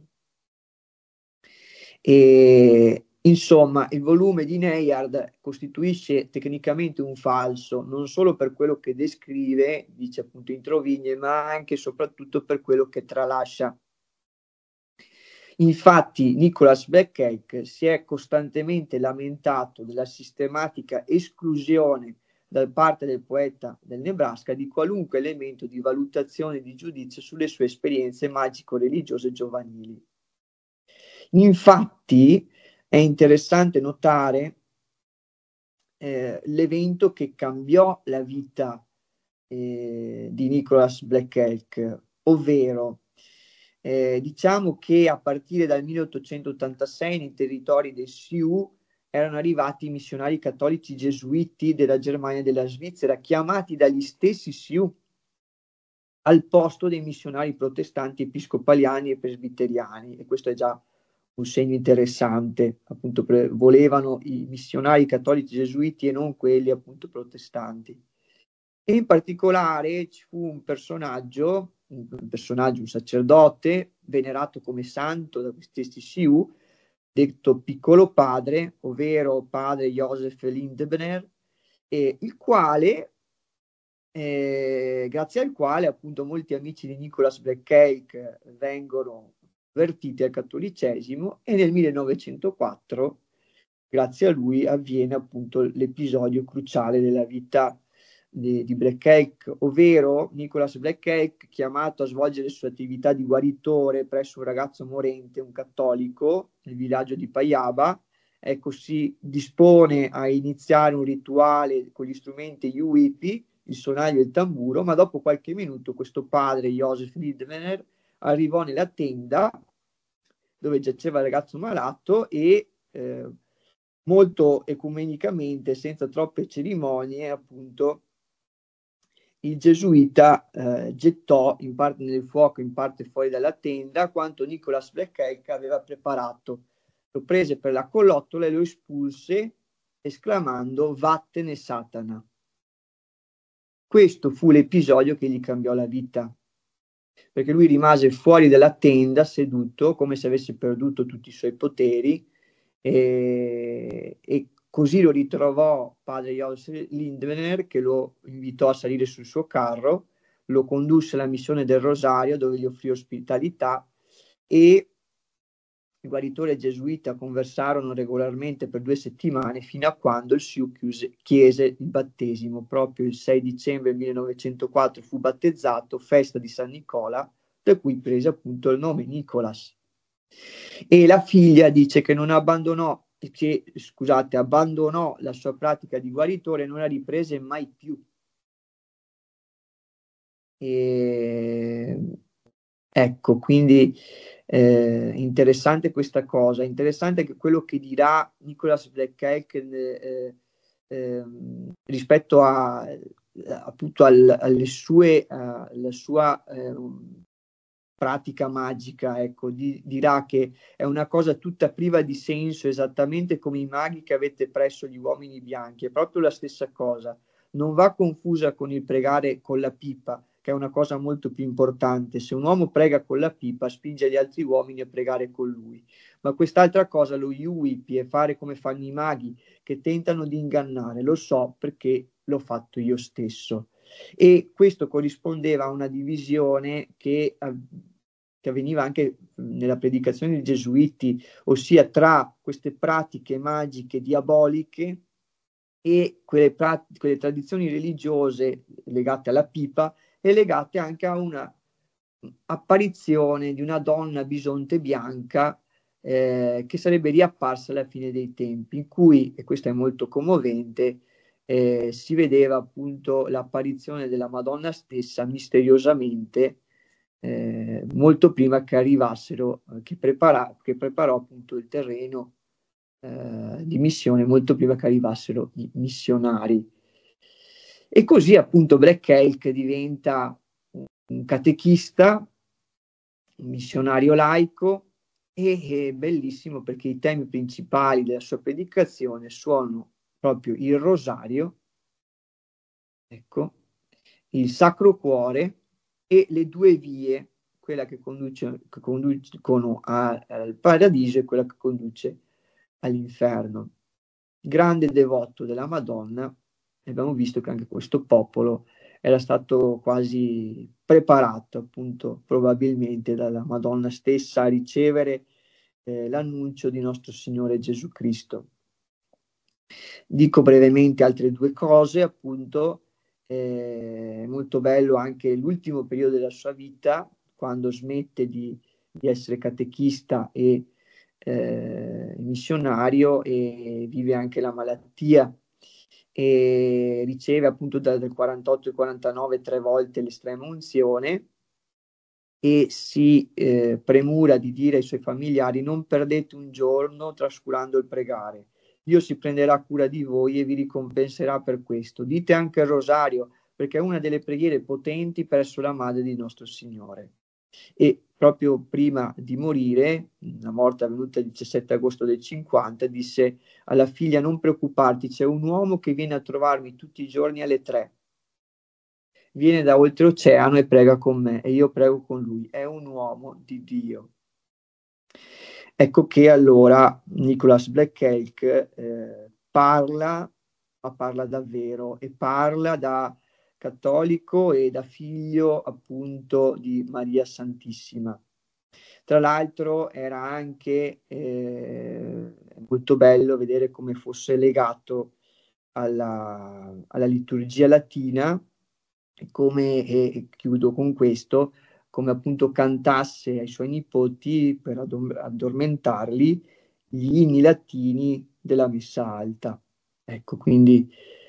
E insomma, il volume di Neyard costituisce tecnicamente un falso, non solo per quello che descrive, dice appunto in Trovigne, ma anche e soprattutto per quello che tralascia. Infatti Nicholas Blackcake si è costantemente lamentato della sistematica esclusione da parte del poeta del Nebraska di qualunque elemento di valutazione e di giudizio sulle sue esperienze magico-religiose giovanili. Infatti è interessante notare l'evento che cambiò la vita di Nicholas Blackcake, ovvero diciamo che a partire dal 1886 nei territori dei Sioux erano arrivati i missionari cattolici gesuiti della Germania e della Svizzera, chiamati dagli stessi Sioux al posto dei missionari protestanti, episcopaliani e presbiteriani, e questo è già un segno interessante. Appunto volevano i missionari cattolici gesuiti e non quelli appunto protestanti. E in particolare ci fu un personaggio, un sacerdote venerato come santo da questi stessi Sioux, detto Piccolo Padre, ovvero padre Joseph Lindebner, il quale, grazie al quale appunto molti amici di Nicholas Blackcake vengono convertiti al cattolicesimo, e nel 1904 grazie a lui avviene appunto l'episodio cruciale della vita di Blackcake, ovvero Nicholas Blackcake, chiamato a svolgere le sue attività di guaritore presso un ragazzo morente, un cattolico, nel villaggio di Payaba. Ecco, si dispone a iniziare un rituale con gli strumenti Yuipi, il sonaglio e il tamburo, ma dopo qualche minuto questo padre, Joseph Lindner, arrivò nella tenda dove giaceva il ragazzo malato e molto ecumenicamente, senza troppe cerimonie, appunto, il gesuita gettò in parte nel fuoco, in parte fuori dalla tenda, quanto Nicholas Blackcake aveva preparato. Lo prese per la collottola e lo espulse, esclamando «Vattene Satana». Questo fu l'episodio che gli cambiò la vita, perché lui rimase fuori dalla tenda seduto come se avesse perduto tutti i suoi poteri, e così lo ritrovò padre Joseph Lindner, che lo invitò a salire sul suo carro, lo condusse alla missione del Rosario dove gli offrì ospitalità, e il guaritore gesuita conversarono regolarmente per 2 settimane fino a quando il Sioux chiese il battesimo. Proprio il 6 dicembre 1904 fu battezzato, festa di San Nicola, da cui prese appunto il nome Nicholas. E la figlia dice che non abbandonò la sua pratica di guaritore e non la riprese mai più. Ecco, quindi interessante questa cosa. Interessante che quello che dirà Nicholas Blackcake rispetto appunto alla sua pratica magica, ecco, dirà che è una cosa tutta priva di senso, esattamente come i maghi che avete presso gli uomini bianchi. È proprio la stessa cosa, non va confusa con il pregare con la pipa, che è una cosa molto più importante. Se un uomo prega con la pipa, spinge gli altri uomini a pregare con lui, ma quest'altra cosa, lo yuipi, e fare come fanno i maghi che tentano di ingannare, lo so perché l'ho fatto io stesso. E questo corrispondeva a una divisione che avveniva anche nella predicazione dei Gesuiti, ossia tra queste pratiche magiche diaboliche e quelle tradizioni religiose legate alla pipa e legate anche a una apparizione di una donna bisonte bianca che sarebbe riapparsa alla fine dei tempi, in cui, e questo è molto commovente, si vedeva appunto l'apparizione della Madonna stessa misteriosamente molto prima che arrivassero, che preparò appunto il terreno di missione molto prima che arrivassero i missionari. E così appunto Black Elk diventa un catechista, un missionario laico e è bellissimo perché i temi principali della sua predicazione sono proprio il rosario, ecco, il Sacro Cuore e le due vie, quella che conducono al paradiso e quella che conduce all'inferno. Grande devoto della Madonna, abbiamo visto che anche questo popolo era stato quasi preparato appunto probabilmente dalla Madonna stessa a ricevere l'annuncio di nostro Signore Gesù Cristo. Dico brevemente altre due cose, appunto, molto bello anche l'ultimo periodo della sua vita, quando smette di essere catechista e missionario e vive anche la malattia e riceve appunto dal 48 al 49 3 volte l'estrema unzione e si premura di dire ai suoi familiari: non perdete un giorno trascurando il pregare, Dio si prenderà cura di voi e vi ricompenserà per questo. Dite anche il rosario, perché è una delle preghiere potenti presso la madre di nostro Signore. E proprio prima di morire, la morte è avvenuta il 17 agosto del 50, disse alla figlia: non preoccuparti, c'è un uomo che viene a trovarmi tutti i giorni alle 3. Viene da oltreoceano e prega con me e io prego con lui. È un uomo di Dio. Ecco che allora Nicholas Black Elk parla, ma parla davvero, e parla da cattolico e da figlio appunto di Maria Santissima. Tra l'altro era anche molto bello vedere come fosse legato alla liturgia latina, come, e chiudo con questo, come appunto cantasse ai suoi nipoti per addormentarli gli inni latini della messa alta. Ecco, quindi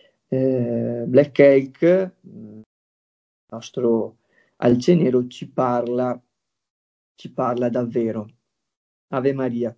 Black Elk, nostro alcenero, ci parla davvero. Ave Maria.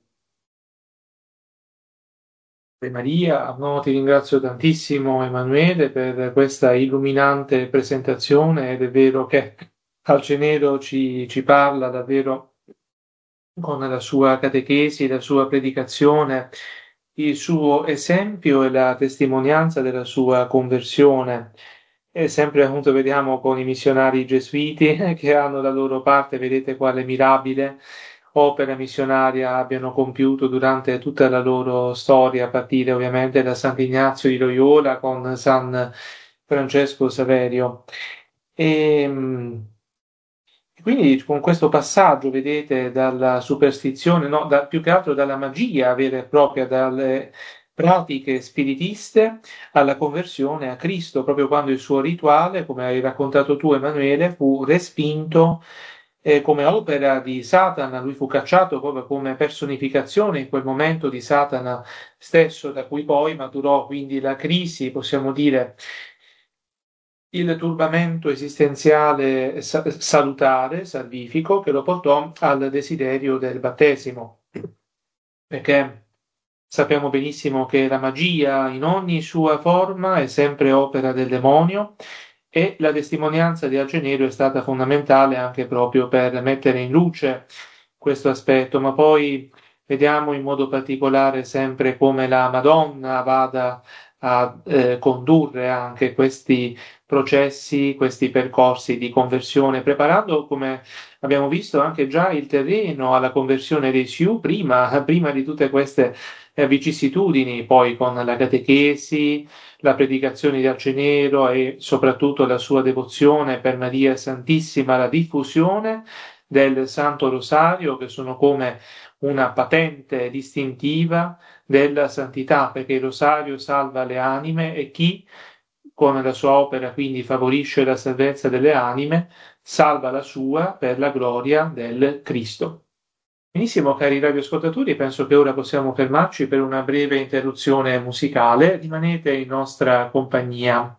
Ave Maria, no, ti ringrazio tantissimo Emanuele per questa illuminante presentazione ed è vero che Alcenero ci parla davvero con la sua catechesi, la sua predicazione, il suo esempio e la testimonianza della sua conversione. E sempre appunto vediamo con i missionari gesuiti che hanno la loro parte, vedete quale mirabile opera missionaria abbiano compiuto durante tutta la loro storia, a partire ovviamente da Sant'Ignazio di Loyola con San Francesco Saverio. Quindi con questo passaggio, vedete, dalla superstizione, no, più che altro dalla magia vera e propria, dalle pratiche spiritiste alla conversione a Cristo, proprio quando il suo rituale, come hai raccontato tu Emanuele, fu respinto come opera di Satana, lui fu cacciato proprio come personificazione in quel momento di Satana stesso, da cui poi maturò quindi la crisi, possiamo dire, il turbamento esistenziale salutare, salvifico, che lo portò al desiderio del battesimo, perché sappiamo benissimo che la magia in ogni sua forma è sempre opera del demonio e la testimonianza di Alcenero è stata fondamentale anche proprio per mettere in luce questo aspetto, ma poi vediamo in modo particolare sempre come la Madonna vada a condurre anche questi processi, questi percorsi di conversione, preparando, come abbiamo visto, anche già il terreno alla conversione dei Sioux prima di tutte queste vicissitudini, poi con la catechesi, la predicazione di Arcenero e soprattutto la sua devozione per Maria Santissima, la diffusione del Santo Rosario, che sono come una patente distintiva della santità, perché il Rosario salva le anime e chi con la sua opera quindi favorisce la salvezza delle anime, salva la sua per la gloria del Cristo. Benissimo, cari radioascoltatori, penso che ora possiamo fermarci per una breve interruzione musicale. Rimanete in nostra compagnia.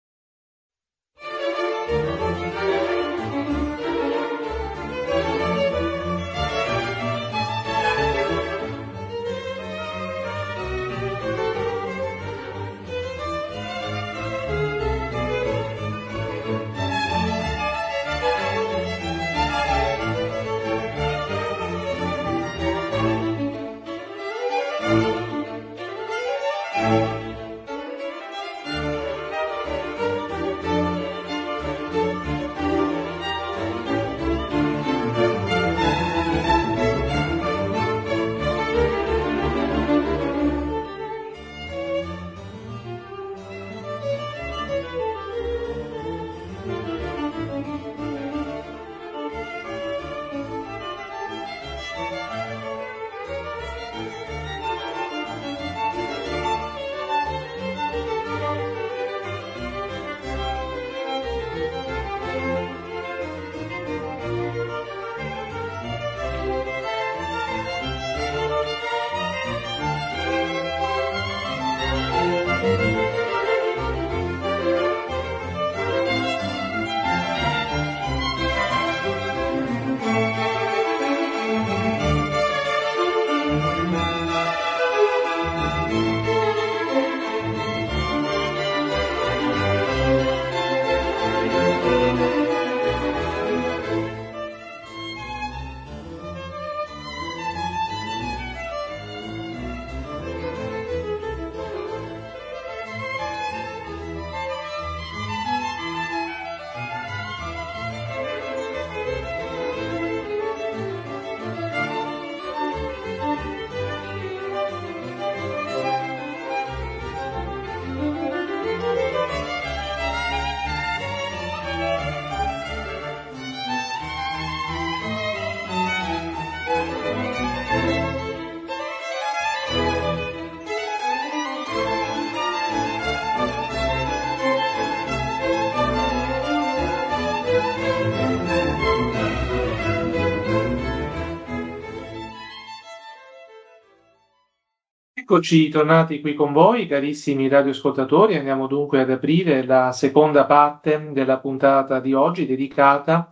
Eccoci tornati qui con voi, carissimi radioascoltatori. Andiamo dunque ad aprire la seconda parte della puntata di oggi dedicata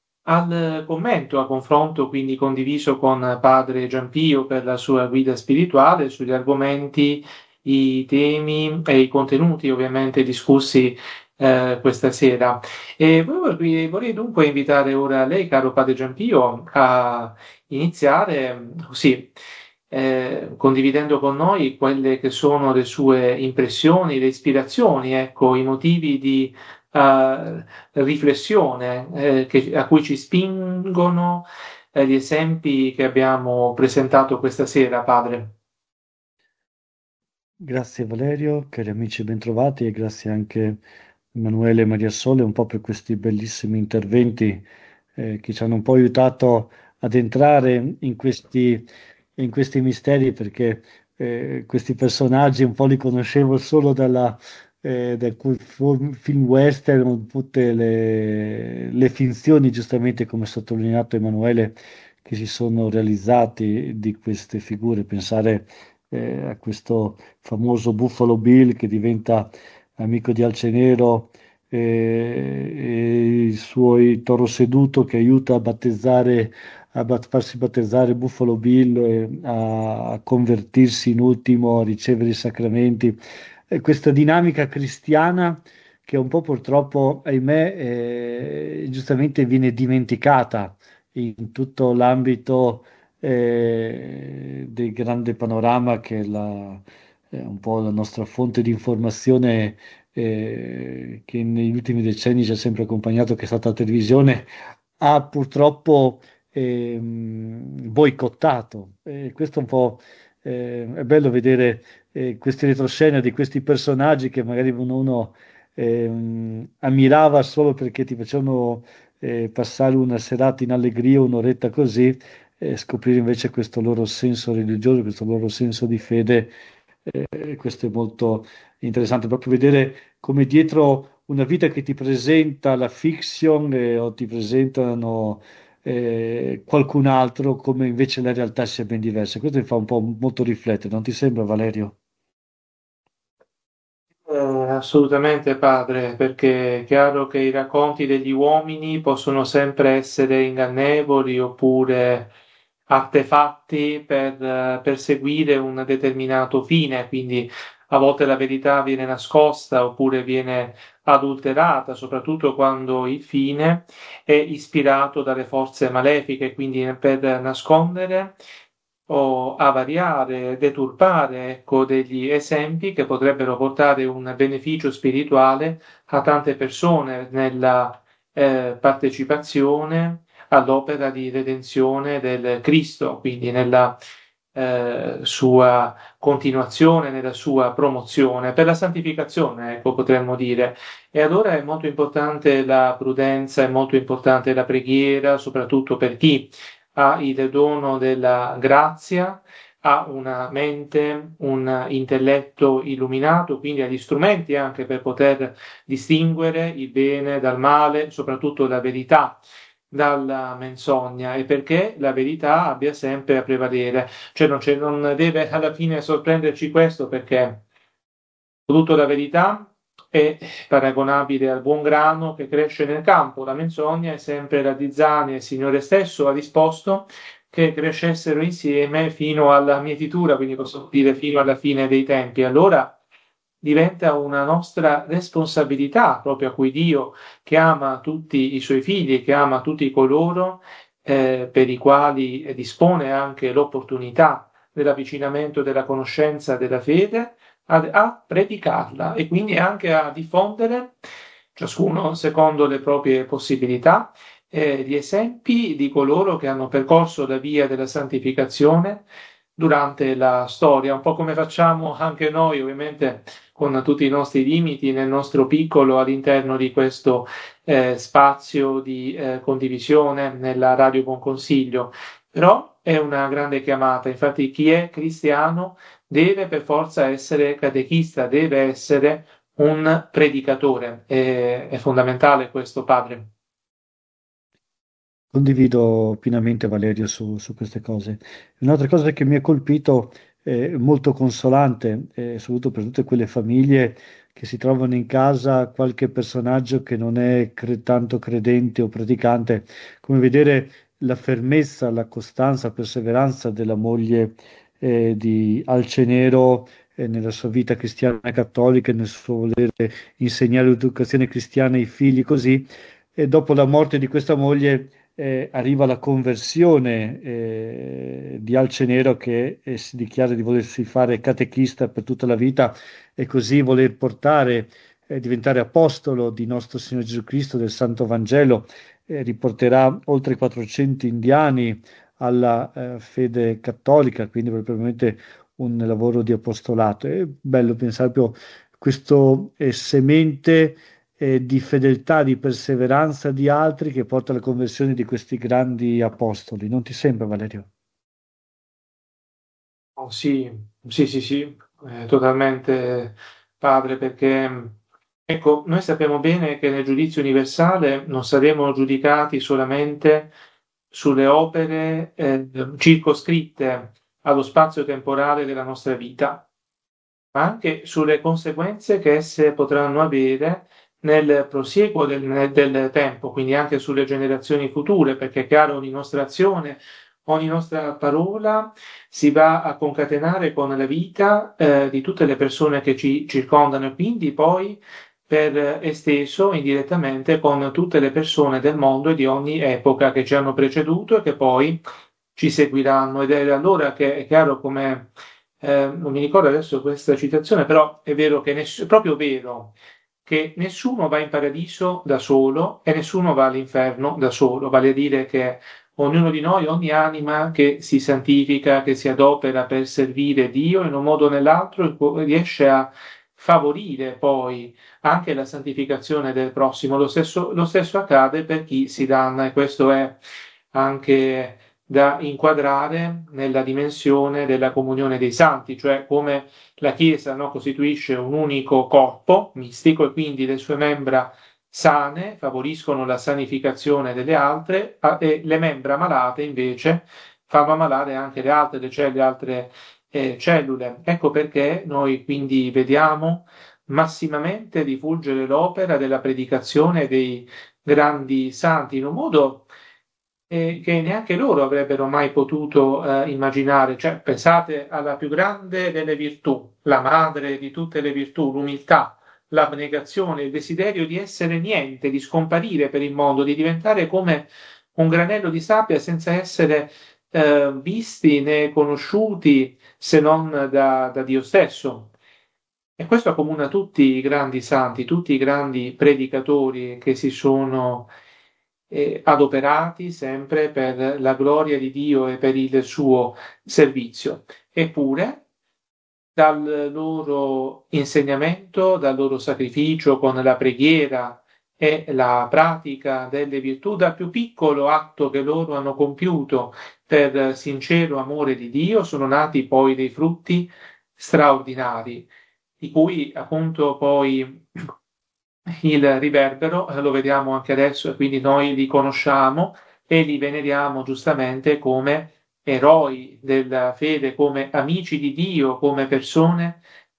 al commento, a confronto quindi condiviso con padre Giampio per la sua guida spirituale sugli argomenti, i temi e i contenuti ovviamente discussi questa sera. E vorrei dunque invitare ora lei, caro padre Giampio, a iniziare così condividendo con noi quelle che sono le sue impressioni, le ispirazioni, ecco, i motivi di riflessione a cui ci spingono gli esempi che abbiamo presentato questa sera, padre. Grazie Valerio, cari amici bentrovati, e grazie anche Emanuele e Maria Sole un po' per questi bellissimi interventi che ci hanno un po' aiutato ad entrare in questi misteri, perché questi personaggi un po' li conoscevo solo da quei film western, tutte le finzioni, giustamente come ha sottolineato Emanuele, che si sono realizzati di queste figure. Pensare a questo famoso Buffalo Bill che diventa amico di Alcenero, e i suoi Toro Seduto che aiuta a battezzare, farsi battezzare Buffalo Bill, a convertirsi in ultimo, a ricevere i sacramenti. E questa dinamica cristiana che un po' purtroppo, ahimè, giustamente viene dimenticata in tutto l'ambito del grande panorama che è un po' la nostra fonte di informazione che negli ultimi decenni ci ha sempre accompagnato, che è stata la televisione, ha purtroppo boicottato. Questo un po' è bello vedere questi retroscena di questi personaggi che magari uno ammirava solo perché ti facevano passare una serata in allegria, un'oretta così, e scoprire invece questo loro senso religioso, questo loro senso di fede. Questo è molto interessante, proprio vedere come dietro una vita che ti presenta la fiction o ti presentano qualcun altro, come invece la realtà sia ben diversa. Questo mi fa un po' molto riflettere, non ti sembra, Valerio? Assolutamente padre, perché è chiaro che i racconti degli uomini possono sempre essere ingannevoli oppure artefatti per perseguire un determinato fine, quindi a volte la verità viene nascosta oppure viene adulterata, soprattutto quando il fine è ispirato dalle forze malefiche, quindi per nascondere o avariare, deturpare, ecco, degli esempi che potrebbero portare un beneficio spirituale a tante persone nella partecipazione all'opera di redenzione del Cristo, quindi nella sua continuazione, nella sua promozione, per la santificazione, ecco, potremmo dire. E allora è molto importante la prudenza, è molto importante la preghiera, soprattutto per chi ha il dono della grazia, ha una mente, un intelletto illuminato, quindi ha gli strumenti anche per poter distinguere il bene dal male, soprattutto la verità dalla menzogna e perché la verità abbia sempre a prevalere. Cioè non deve alla fine sorprenderci questo perché tutto la verità è paragonabile al buon grano che cresce nel campo, la menzogna è sempre la zizzania, il Signore stesso ha disposto che crescessero insieme fino alla mietitura, quindi posso dire fino alla fine dei tempi. Allora diventa una nostra responsabilità, proprio a cui Dio, che ama tutti i suoi figli, che ama tutti coloro per i quali dispone anche l'opportunità dell'avvicinamento, della conoscenza, della fede, a predicarla e quindi anche a diffondere, ciascuno secondo le proprie possibilità, gli esempi di coloro che hanno percorso la via della santificazione durante la storia, un po' come facciamo anche noi, ovviamente con tutti i nostri limiti, nel nostro piccolo all'interno di questo spazio di condivisione nella Radio Buon Consiglio. Però è una grande chiamata, infatti chi è cristiano deve per forza essere catechista, deve essere un predicatore, è fondamentale questo, padre. Condivido pienamente Valerio su queste cose. Un'altra cosa che mi ha colpito, molto consolante, soprattutto per tutte quelle famiglie che si trovano in casa qualche personaggio che non è tanto credente o praticante, come vedere la fermezza, la costanza, la perseveranza della moglie, di Alcenero, nella sua vita cristiana cattolica, nel suo voler insegnare l'educazione cristiana ai figli così, e dopo la morte di questa moglie arriva la conversione di Alcenero che si dichiara di volersi fare catechista per tutta la vita e così voler portare, diventare apostolo di nostro Signore Gesù Cristo, del Santo Vangelo, riporterà oltre 400 indiani alla fede cattolica, quindi probabilmente un lavoro di apostolato. È bello pensare proprio questo semente di fedeltà, di perseveranza di altri che porta alla conversione di questi grandi apostoli. Non ti sembra, Valerio? Oh, sì, sì, sì, sì, totalmente padre, perché ecco, noi sappiamo bene che nel giudizio universale non saremo giudicati solamente sulle opere circoscritte allo spazio temporale della nostra vita, ma anche sulle conseguenze che esse potranno avere nel prosieguo del tempo, quindi anche sulle generazioni future, perché è chiaro ogni nostra azione, ogni nostra parola si va a concatenare con la vita di tutte le persone che ci circondano e quindi poi per esteso indirettamente con tutte le persone del mondo e di ogni epoca che ci hanno preceduto e che poi ci seguiranno ed è allora che è chiaro come non mi ricordo adesso questa citazione, però è vero che è proprio vero che nessuno va in paradiso da solo e nessuno va all'inferno da solo, vale a dire che ognuno di noi, ogni anima che si santifica, che si adopera per servire Dio in un modo o nell'altro, riesce a favorire poi anche la santificazione del prossimo. Lo stesso accade per chi si danna, e questo è anche da inquadrare nella dimensione della comunione dei santi, cioè come la Chiesa, no, costituisce un unico corpo mistico e quindi le sue membra sane favoriscono la sanificazione delle altre e le membra malate invece fanno ammalare anche le altre cellule. Ecco perché noi quindi vediamo massimamente rifulgere l'opera della predicazione dei grandi santi in un modo che neanche loro avrebbero mai potuto immaginare. Cioè, pensate alla più grande delle virtù, la madre di tutte le virtù, l'umiltà, l'abnegazione, il desiderio di essere niente, di scomparire per il mondo, di diventare come un granello di sabbia senza essere visti né conosciuti se non da Dio stesso. E questo accomuna tutti i grandi santi, tutti i grandi predicatori che si sono adoperati sempre per la gloria di Dio e per il suo servizio. Eppure, dal loro insegnamento, dal loro sacrificio con la preghiera e la pratica delle virtù, dal più piccolo atto che loro hanno compiuto per sincero amore di Dio, sono nati poi dei frutti straordinari, di cui appunto poi il riverbero lo vediamo anche adesso e quindi noi li conosciamo e li veneriamo giustamente come eroi della fede, come amici di Dio, come persone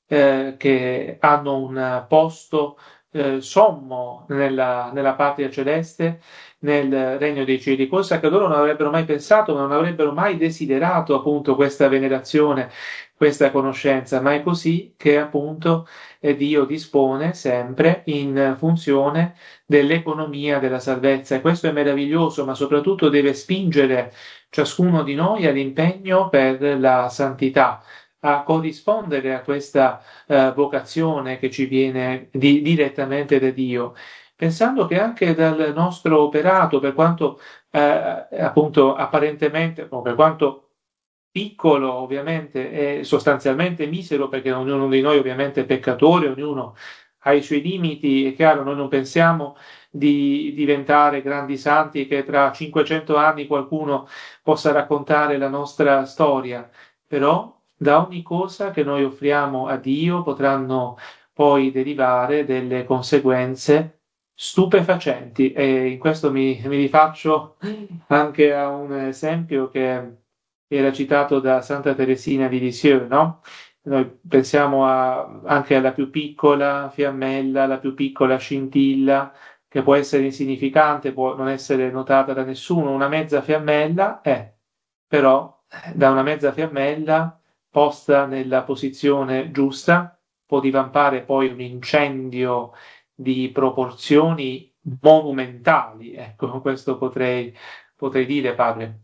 che hanno un posto sommo nella patria celeste, nel regno dei cieli, cosa che loro non avrebbero mai pensato, non avrebbero mai desiderato appunto questa venerazione, questa conoscenza, ma è così che appunto Dio dispone sempre in funzione dell'economia della salvezza e questo è meraviglioso, ma soprattutto deve spingere ciascuno di noi all'impegno per la santità, a corrispondere a questa vocazione che ci viene direttamente da Dio, pensando che anche dal nostro operato, per quanto appunto apparentemente, o per quanto piccolo ovviamente e sostanzialmente misero, perché ognuno di noi ovviamente è peccatore, ognuno ha i suoi limiti, è chiaro, noi non pensiamo di diventare grandi santi e che tra 500 anni qualcuno possa raccontare la nostra storia, però da ogni cosa che noi offriamo a Dio potranno poi derivare delle conseguenze stupefacenti e in questo mi rifaccio anche a un esempio che era citato da Santa Teresina di Lisieux, no? Noi pensiamo anche alla più piccola fiammella, alla più piccola scintilla, che può essere insignificante, può non essere notata da nessuno, una mezza fiammella è, però da una mezza fiammella posta nella posizione giusta può divampare poi un incendio di proporzioni monumentali. Ecco, questo potrei dire, padre.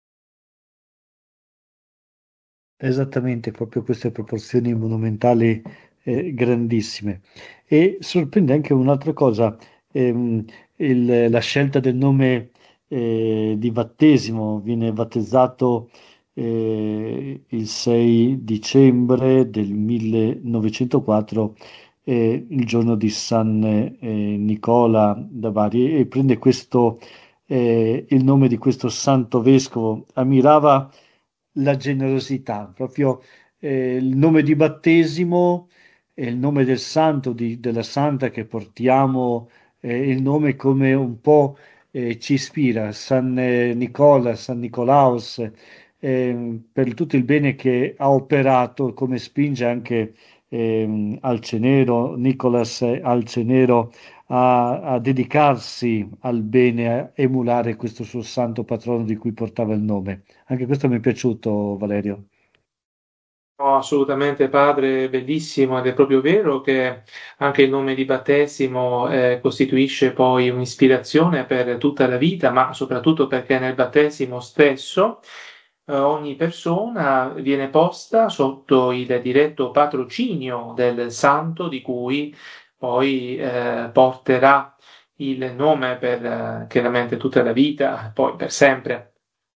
Esattamente, proprio queste proporzioni monumentali grandissime. E sorprende anche un'altra cosa, ehm, la scelta del nome di battesimo. Viene battezzato il 6 dicembre del 1904, il giorno di San Nicola da Bari, e prende questo, il nome di questo santo vescovo. Ammirava la generosità, proprio il nome di battesimo e il nome del santo, della santa che portiamo, il nome come un po' ci ispira, San Nicola, San Nicolaus, per tutto il bene che ha operato, come spinge anche Alcenero, Nicolas Alcenero, a dedicarsi al bene, a emulare questo suo santo patrono di cui portava il nome. Anche questo mi è piaciuto, Valerio. No, assolutamente padre, bellissimo ed è proprio vero che anche il nome di battesimo costituisce poi un'ispirazione per tutta la vita, ma soprattutto perché nel battesimo stesso ogni persona viene posta sotto il diretto patrocinio del santo di cui poi porterà il nome per chiaramente tutta la vita, poi per sempre.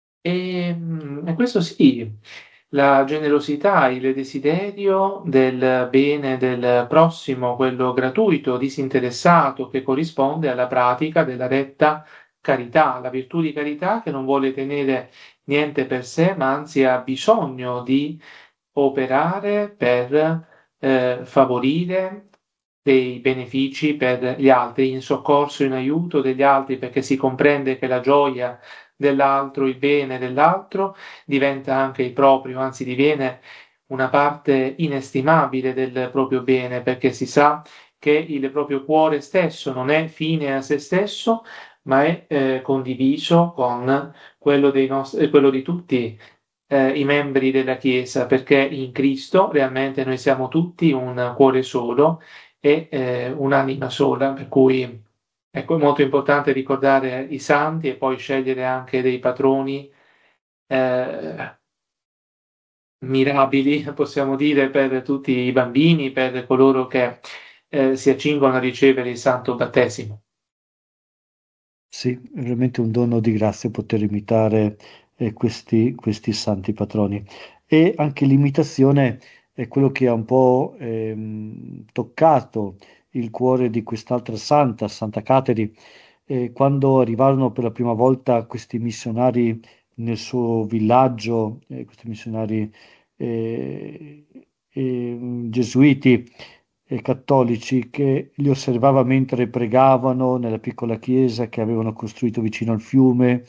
E questo sì, la generosità, il desiderio del bene del prossimo, quello gratuito, disinteressato, che corrisponde alla pratica della retta carità, la virtù di carità che non vuole tenere niente per sé, ma anzi ha bisogno di operare per favorire dei benefici per gli altri, in soccorso, in aiuto degli altri, perché si comprende che la gioia dell'altro, il bene dell'altro, diventa anche il proprio, anzi diviene una parte inestimabile del proprio bene, perché si sa che il proprio cuore stesso non è fine a se stesso, ma è condiviso con quello di tutti i membri della Chiesa, perché in Cristo realmente noi siamo tutti un cuore solo e un'anima sola, per cui ecco, è molto importante ricordare i santi e poi scegliere anche dei patroni eh, mirabili, possiamo dire, per tutti i bambini, per coloro che si accingono a ricevere il santo battesimo. Sì, è veramente un dono di grazia poter imitare questi santi patroni. E anche l'imitazione è quello che ha un po' toccato il cuore di quest'altra santa, Santa Cateri, quando arrivarono per la prima volta questi missionari nel suo villaggio, questi missionari eh, gesuiti e cattolici che li osservava mentre pregavano nella piccola chiesa che avevano costruito vicino al fiume,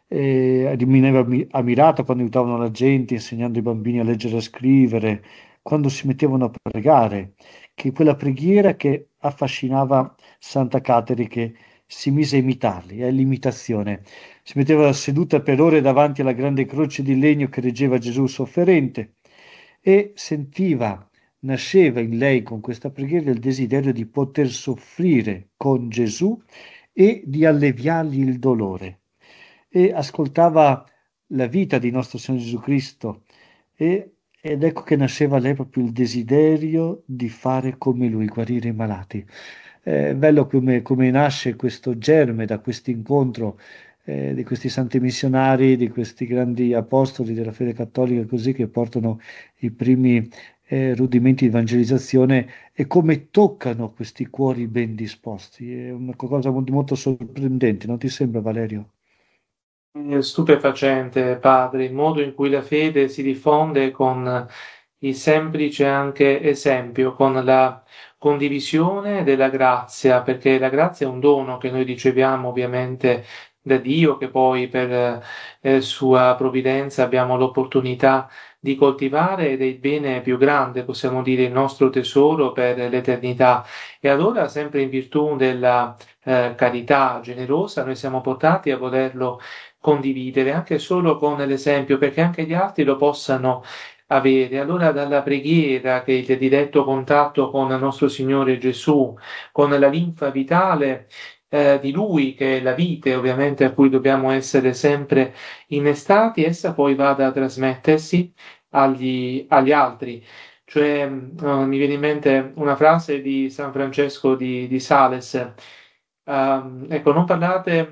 e rimaneva ammirato quando aiutavano la gente, insegnando ai bambini a leggere e a scrivere, quando si mettevano a pregare, che quella preghiera che affascinava Santa Cateri, che si mise a imitarli, è l'imitazione. Si metteva seduta per ore davanti alla grande croce di legno che reggeva Gesù sofferente e sentiva, nasceva in lei con questa preghiera il desiderio di poter soffrire con Gesù e di alleviargli il dolore. E ascoltava la vita di nostro Signore Gesù Cristo ed ecco che nasceva lei proprio il desiderio di fare come lui, guarire i malati. È bello come nasce questo germe da questo incontro di questi santi missionari, di questi grandi apostoli della fede cattolica, così che portano i primi rudimenti di evangelizzazione e come toccano questi cuori ben disposti. È una cosa molto, molto sorprendente, non ti sembra, Valerio? È stupefacente, padre, il modo in cui la fede si diffonde con il semplice anche esempio, con la condivisione della grazia, perché la grazia è un dono che noi riceviamo ovviamente da Dio, che poi per sua provvidenza abbiamo l'opportunità di coltivare ed è il bene più grande, possiamo dire, il nostro tesoro per l'eternità. E allora, sempre in virtù della carità generosa, noi siamo portati a volerlo condividere anche solo con l'esempio, perché anche gli altri lo possano avere. Allora dalla preghiera, che è il diretto contatto con il nostro Signore Gesù, con la linfa vitale di Lui, che è la vite, ovviamente, a cui dobbiamo essere sempre innestati, essa poi vada a trasmettersi agli altri. Cioè, mi viene in mente una frase di San Francesco di Sales. Ecco, non parlate,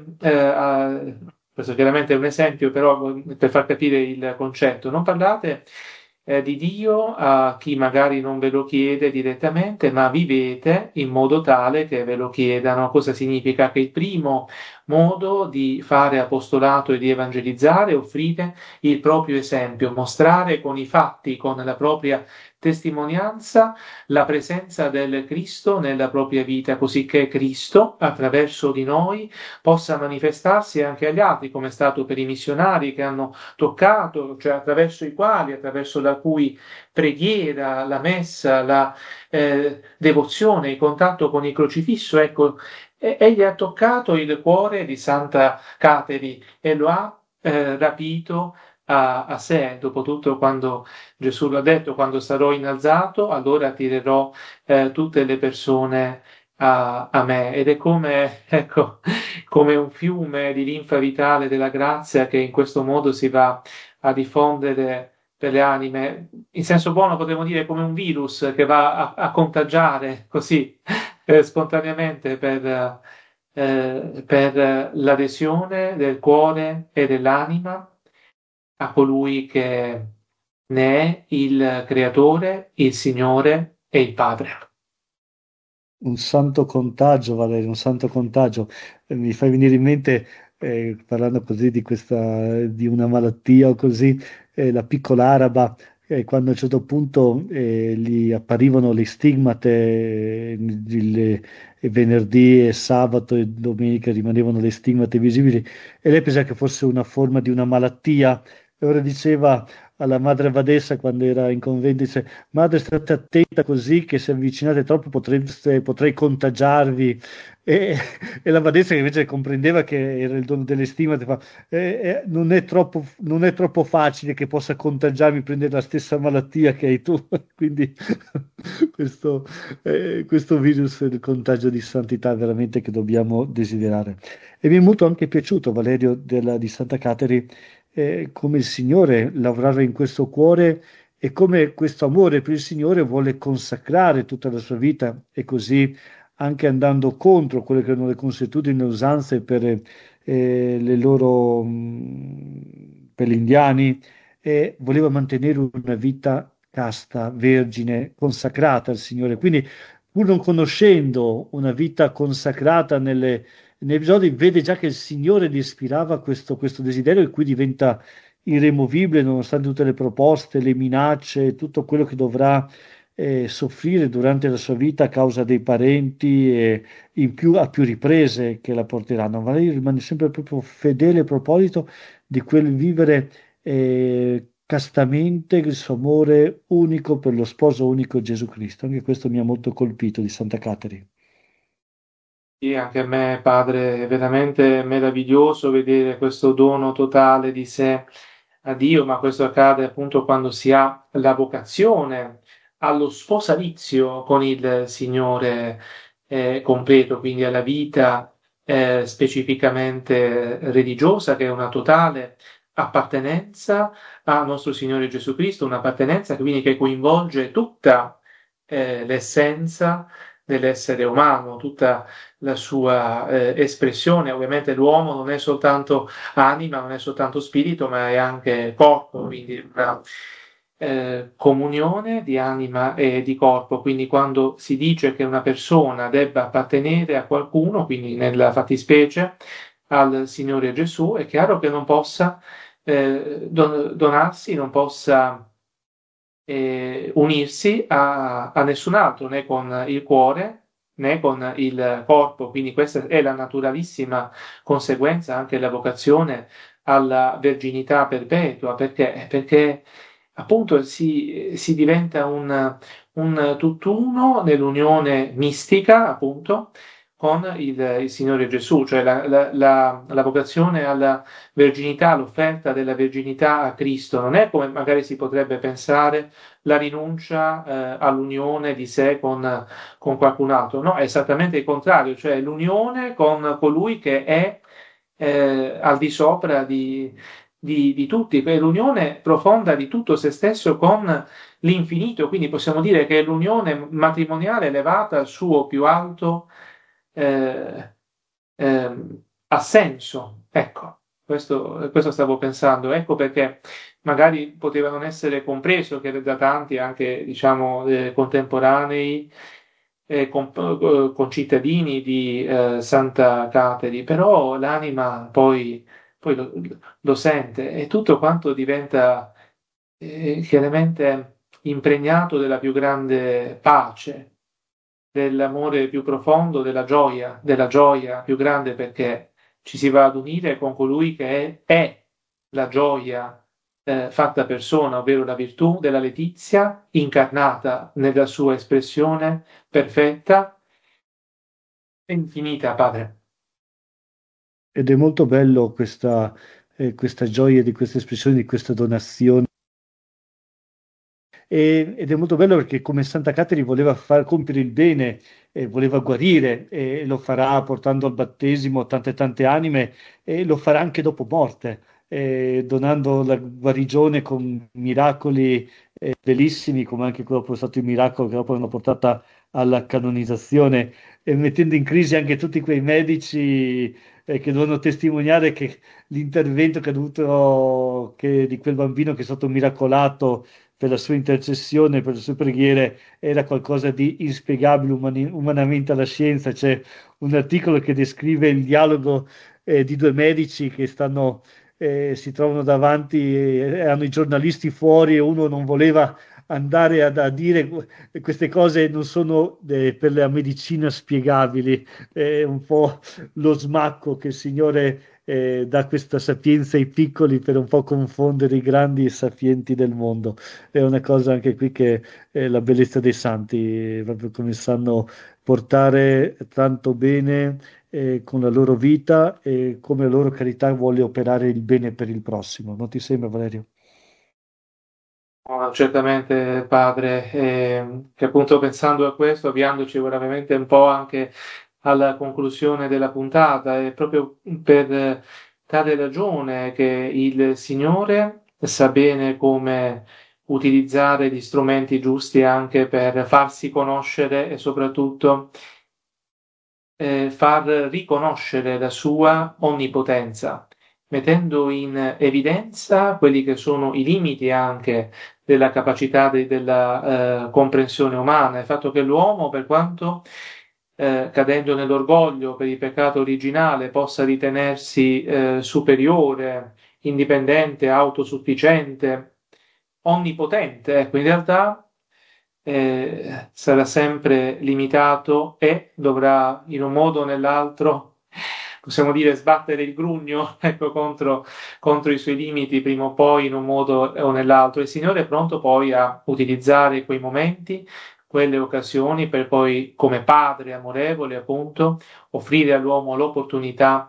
questo chiaramente è un esempio, però per far capire il concetto, non parlate di Dio a chi magari non ve lo chiede direttamente, ma vivete in modo tale che ve lo chiedano. Cosa significa? Che il primo modo di fare apostolato e di evangelizzare è offrire il proprio esempio, mostrare con i fatti, con la propria testimonianza, la presenza del Cristo nella propria vita, così che Cristo, attraverso di noi, possa manifestarsi anche agli altri, come è stato per i missionari che hanno toccato, cioè attraverso i quali, attraverso la cui preghiera, la messa, la devozione, il contatto con il crocifisso, ecco, egli ha toccato il cuore di Santa Cateri e lo ha rapito a sé. Dopotutto, quando Gesù l'ha detto, quando sarò innalzato, allora attirerò tutte le persone a me. Ed è come, ecco, come un fiume di linfa vitale della grazia che in questo modo si va a diffondere per le anime. In senso buono potremmo dire come un virus che va a contagiare così spontaneamente per l'adesione del cuore e dell'anima a colui che ne è il creatore, il Signore e il Padre. Un santo contagio, Valerio, un santo contagio. Mi fai venire in mente, parlando così di di una malattia o così, la piccola araba, quando a un certo punto gli apparivano le stigmate, e venerdì e sabato e domenica rimanevano le stigmate visibili, e lei pensava che fosse una forma di una malattia, e ora diceva alla madre Abadessa quando era in convento, dice: Madre, state attenta così che se avvicinate troppo potrei contagiarvi. E, e la badessa che invece comprendeva che era il dono delle stigmate, fa: non è troppo facile che possa contagiarmi, prendere la stessa malattia che hai tu. Quindi questo, questo virus del contagio di santità veramente che dobbiamo desiderare. E mi è molto anche piaciuto, Valerio, di Santa Cateri, come il Signore lavorava in questo cuore e come questo amore per il Signore vuole consacrare tutta la sua vita, e così anche andando contro quelle che erano le consuetudini e le usanze per le loro, per gli indiani, e voleva mantenere una vita casta, vergine, consacrata al Signore. Quindi, pur non conoscendo una vita consacrata negli episodi, vede già che il Signore gli ispirava questo desiderio, e qui diventa irremovibile nonostante tutte le proposte, le minacce, tutto quello che dovrà soffrire durante la sua vita a causa dei parenti, e a più riprese che la porteranno. Ma lei rimane sempre proprio fedele a proposito di quel vivere castamente il suo amore unico per lo sposo unico Gesù Cristo. Anche questo mi ha molto colpito di Santa Cateri. Sì, anche a me, padre, è veramente meraviglioso vedere questo dono totale di sé a Dio, ma questo accade appunto quando si ha la vocazione allo sposalizio con il Signore completo, quindi alla vita specificamente religiosa, che è una totale appartenenza al nostro Signore Gesù Cristo, un'appartenenza quindi che coinvolge tutta l'essenza dell'essere umano, tutta la sua espressione. Ovviamente l'uomo non è soltanto anima, non è soltanto spirito, ma è anche corpo, quindi una comunione di anima e di corpo. Quindi quando si dice che una persona debba appartenere a qualcuno, quindi nella fattispecie al Signore Gesù, è chiaro che non possa donarsi, non possa unirsi a nessun altro, né con il cuore né con il corpo. Quindi questa è la naturalissima conseguenza anche della vocazione alla verginità perpetua. Perché appunto si diventa un tutt'uno nell'unione mistica, appunto, con il Signore Gesù, cioè la vocazione alla verginità, l'offerta della verginità a Cristo, non è come magari si potrebbe pensare la rinuncia all'unione di sé con qualcun altro, no, è esattamente il contrario, cioè l'unione con colui che è al di sopra di tutti, è l'unione profonda di tutto se stesso con l'infinito, quindi possiamo dire che è l'unione matrimoniale elevata al suo più alto eh, assenso. Ecco, questo stavo pensando, ecco perché magari poteva non essere compreso che da tanti anche diciamo contemporanei concittadini di Santa Cateri, però l'anima poi lo sente e tutto quanto diventa chiaramente impregnato della più grande pace, dell'amore più profondo, della gioia più grande, perché ci si va ad unire con colui che è la gioia fatta persona, ovvero la virtù della letizia incarnata nella sua espressione perfetta e infinita, Padre. Ed è molto bello questa gioia di questa espressione, di questa donazione. Ed è molto bello perché come Santa Cateri voleva far compiere il bene, voleva guarire, e lo farà portando al battesimo tante tante anime, e lo farà anche dopo morte. donando la guarigione con miracoli bellissimi, come anche quello che è stato il miracolo che dopo l'hanno portata alla canonizzazione, e mettendo in crisi anche tutti quei medici che dovevano testimoniare che l'intervento che ha dovuto, di quel bambino che è stato miracolato per la sua intercessione, per le sue preghiere, era qualcosa di inspiegabile umanamente alla scienza. C'è un articolo che descrive il dialogo di due medici che si trovano davanti e hanno i giornalisti fuori, e uno non voleva andare a dire queste cose non sono per la medicina spiegabili, è un po' lo smacco che il Signore dà questa sapienza ai piccoli per un po' confondere i grandi e sapienti del mondo. È una cosa anche qui che è la bellezza dei santi, proprio come sanno portare tanto bene con la loro vita e come la loro carità vuole operare il bene per il prossimo. Non ti sembra, Valerio? No, certamente, padre, che appunto pensando a questo, avviandoci veramente un po' anche alla conclusione della puntata, è proprio per tale ragione che il Signore sa bene come utilizzare gli strumenti giusti anche per farsi conoscere e soprattutto far riconoscere la sua onnipotenza, mettendo in evidenza quelli che sono i limiti anche della capacità della comprensione umana, il fatto che l'uomo, per quanto cadendo nell'orgoglio per il peccato originale, possa ritenersi superiore, indipendente, autosufficiente, onnipotente, ecco, in realtà sarà sempre limitato e dovrà in un modo o nell'altro, possiamo dire, sbattere il grugno, ecco, contro i suoi limiti prima o poi in un modo o nell'altro. Il Signore è pronto poi a utilizzare quei momenti, quelle occasioni per poi, come padre amorevole, appunto, offrire all'uomo l'opportunità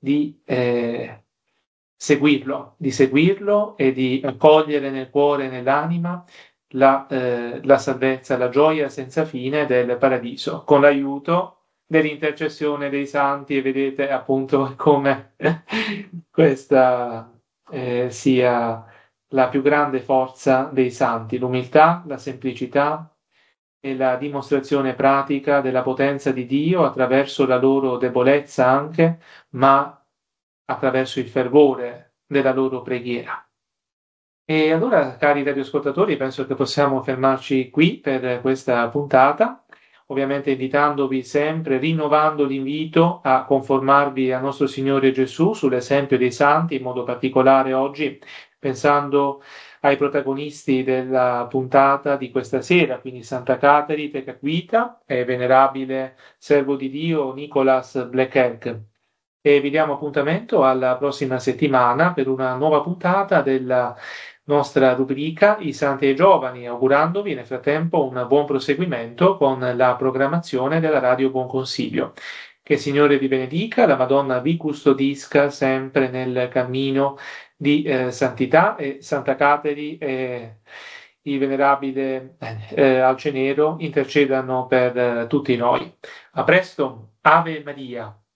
di seguirlo e di cogliere nel cuore e nell'anima la salvezza, la gioia senza fine del paradiso, con l'aiuto dell'intercessione dei santi, e vedete appunto come questa sia la più grande forza dei santi, l'umiltà, la semplicità e la dimostrazione pratica della potenza di Dio attraverso la loro debolezza anche, ma attraverso il fervore della loro preghiera. E allora, cari radioascoltatori, penso che possiamo fermarci qui per questa puntata, ovviamente invitandovi sempre, rinnovando l'invito a conformarvi al nostro Signore Gesù sull'esempio dei santi, in modo particolare oggi pensando ai protagonisti della puntata di questa sera, quindi Santa Caterina Teccaquita e venerabile servo di Dio Nicolas Blecherk. E vi diamo appuntamento alla prossima settimana per una nuova puntata della nostra rubrica I Santi e i Giovani, augurandovi nel frattempo un buon proseguimento con la programmazione della Radio Buon Consiglio. Che il Signore vi benedica, la Madonna vi custodisca sempre nel cammino di santità, e Santa Cateri e il venerabile Alcenero intercedano per tutti noi. A presto, Ave Maria.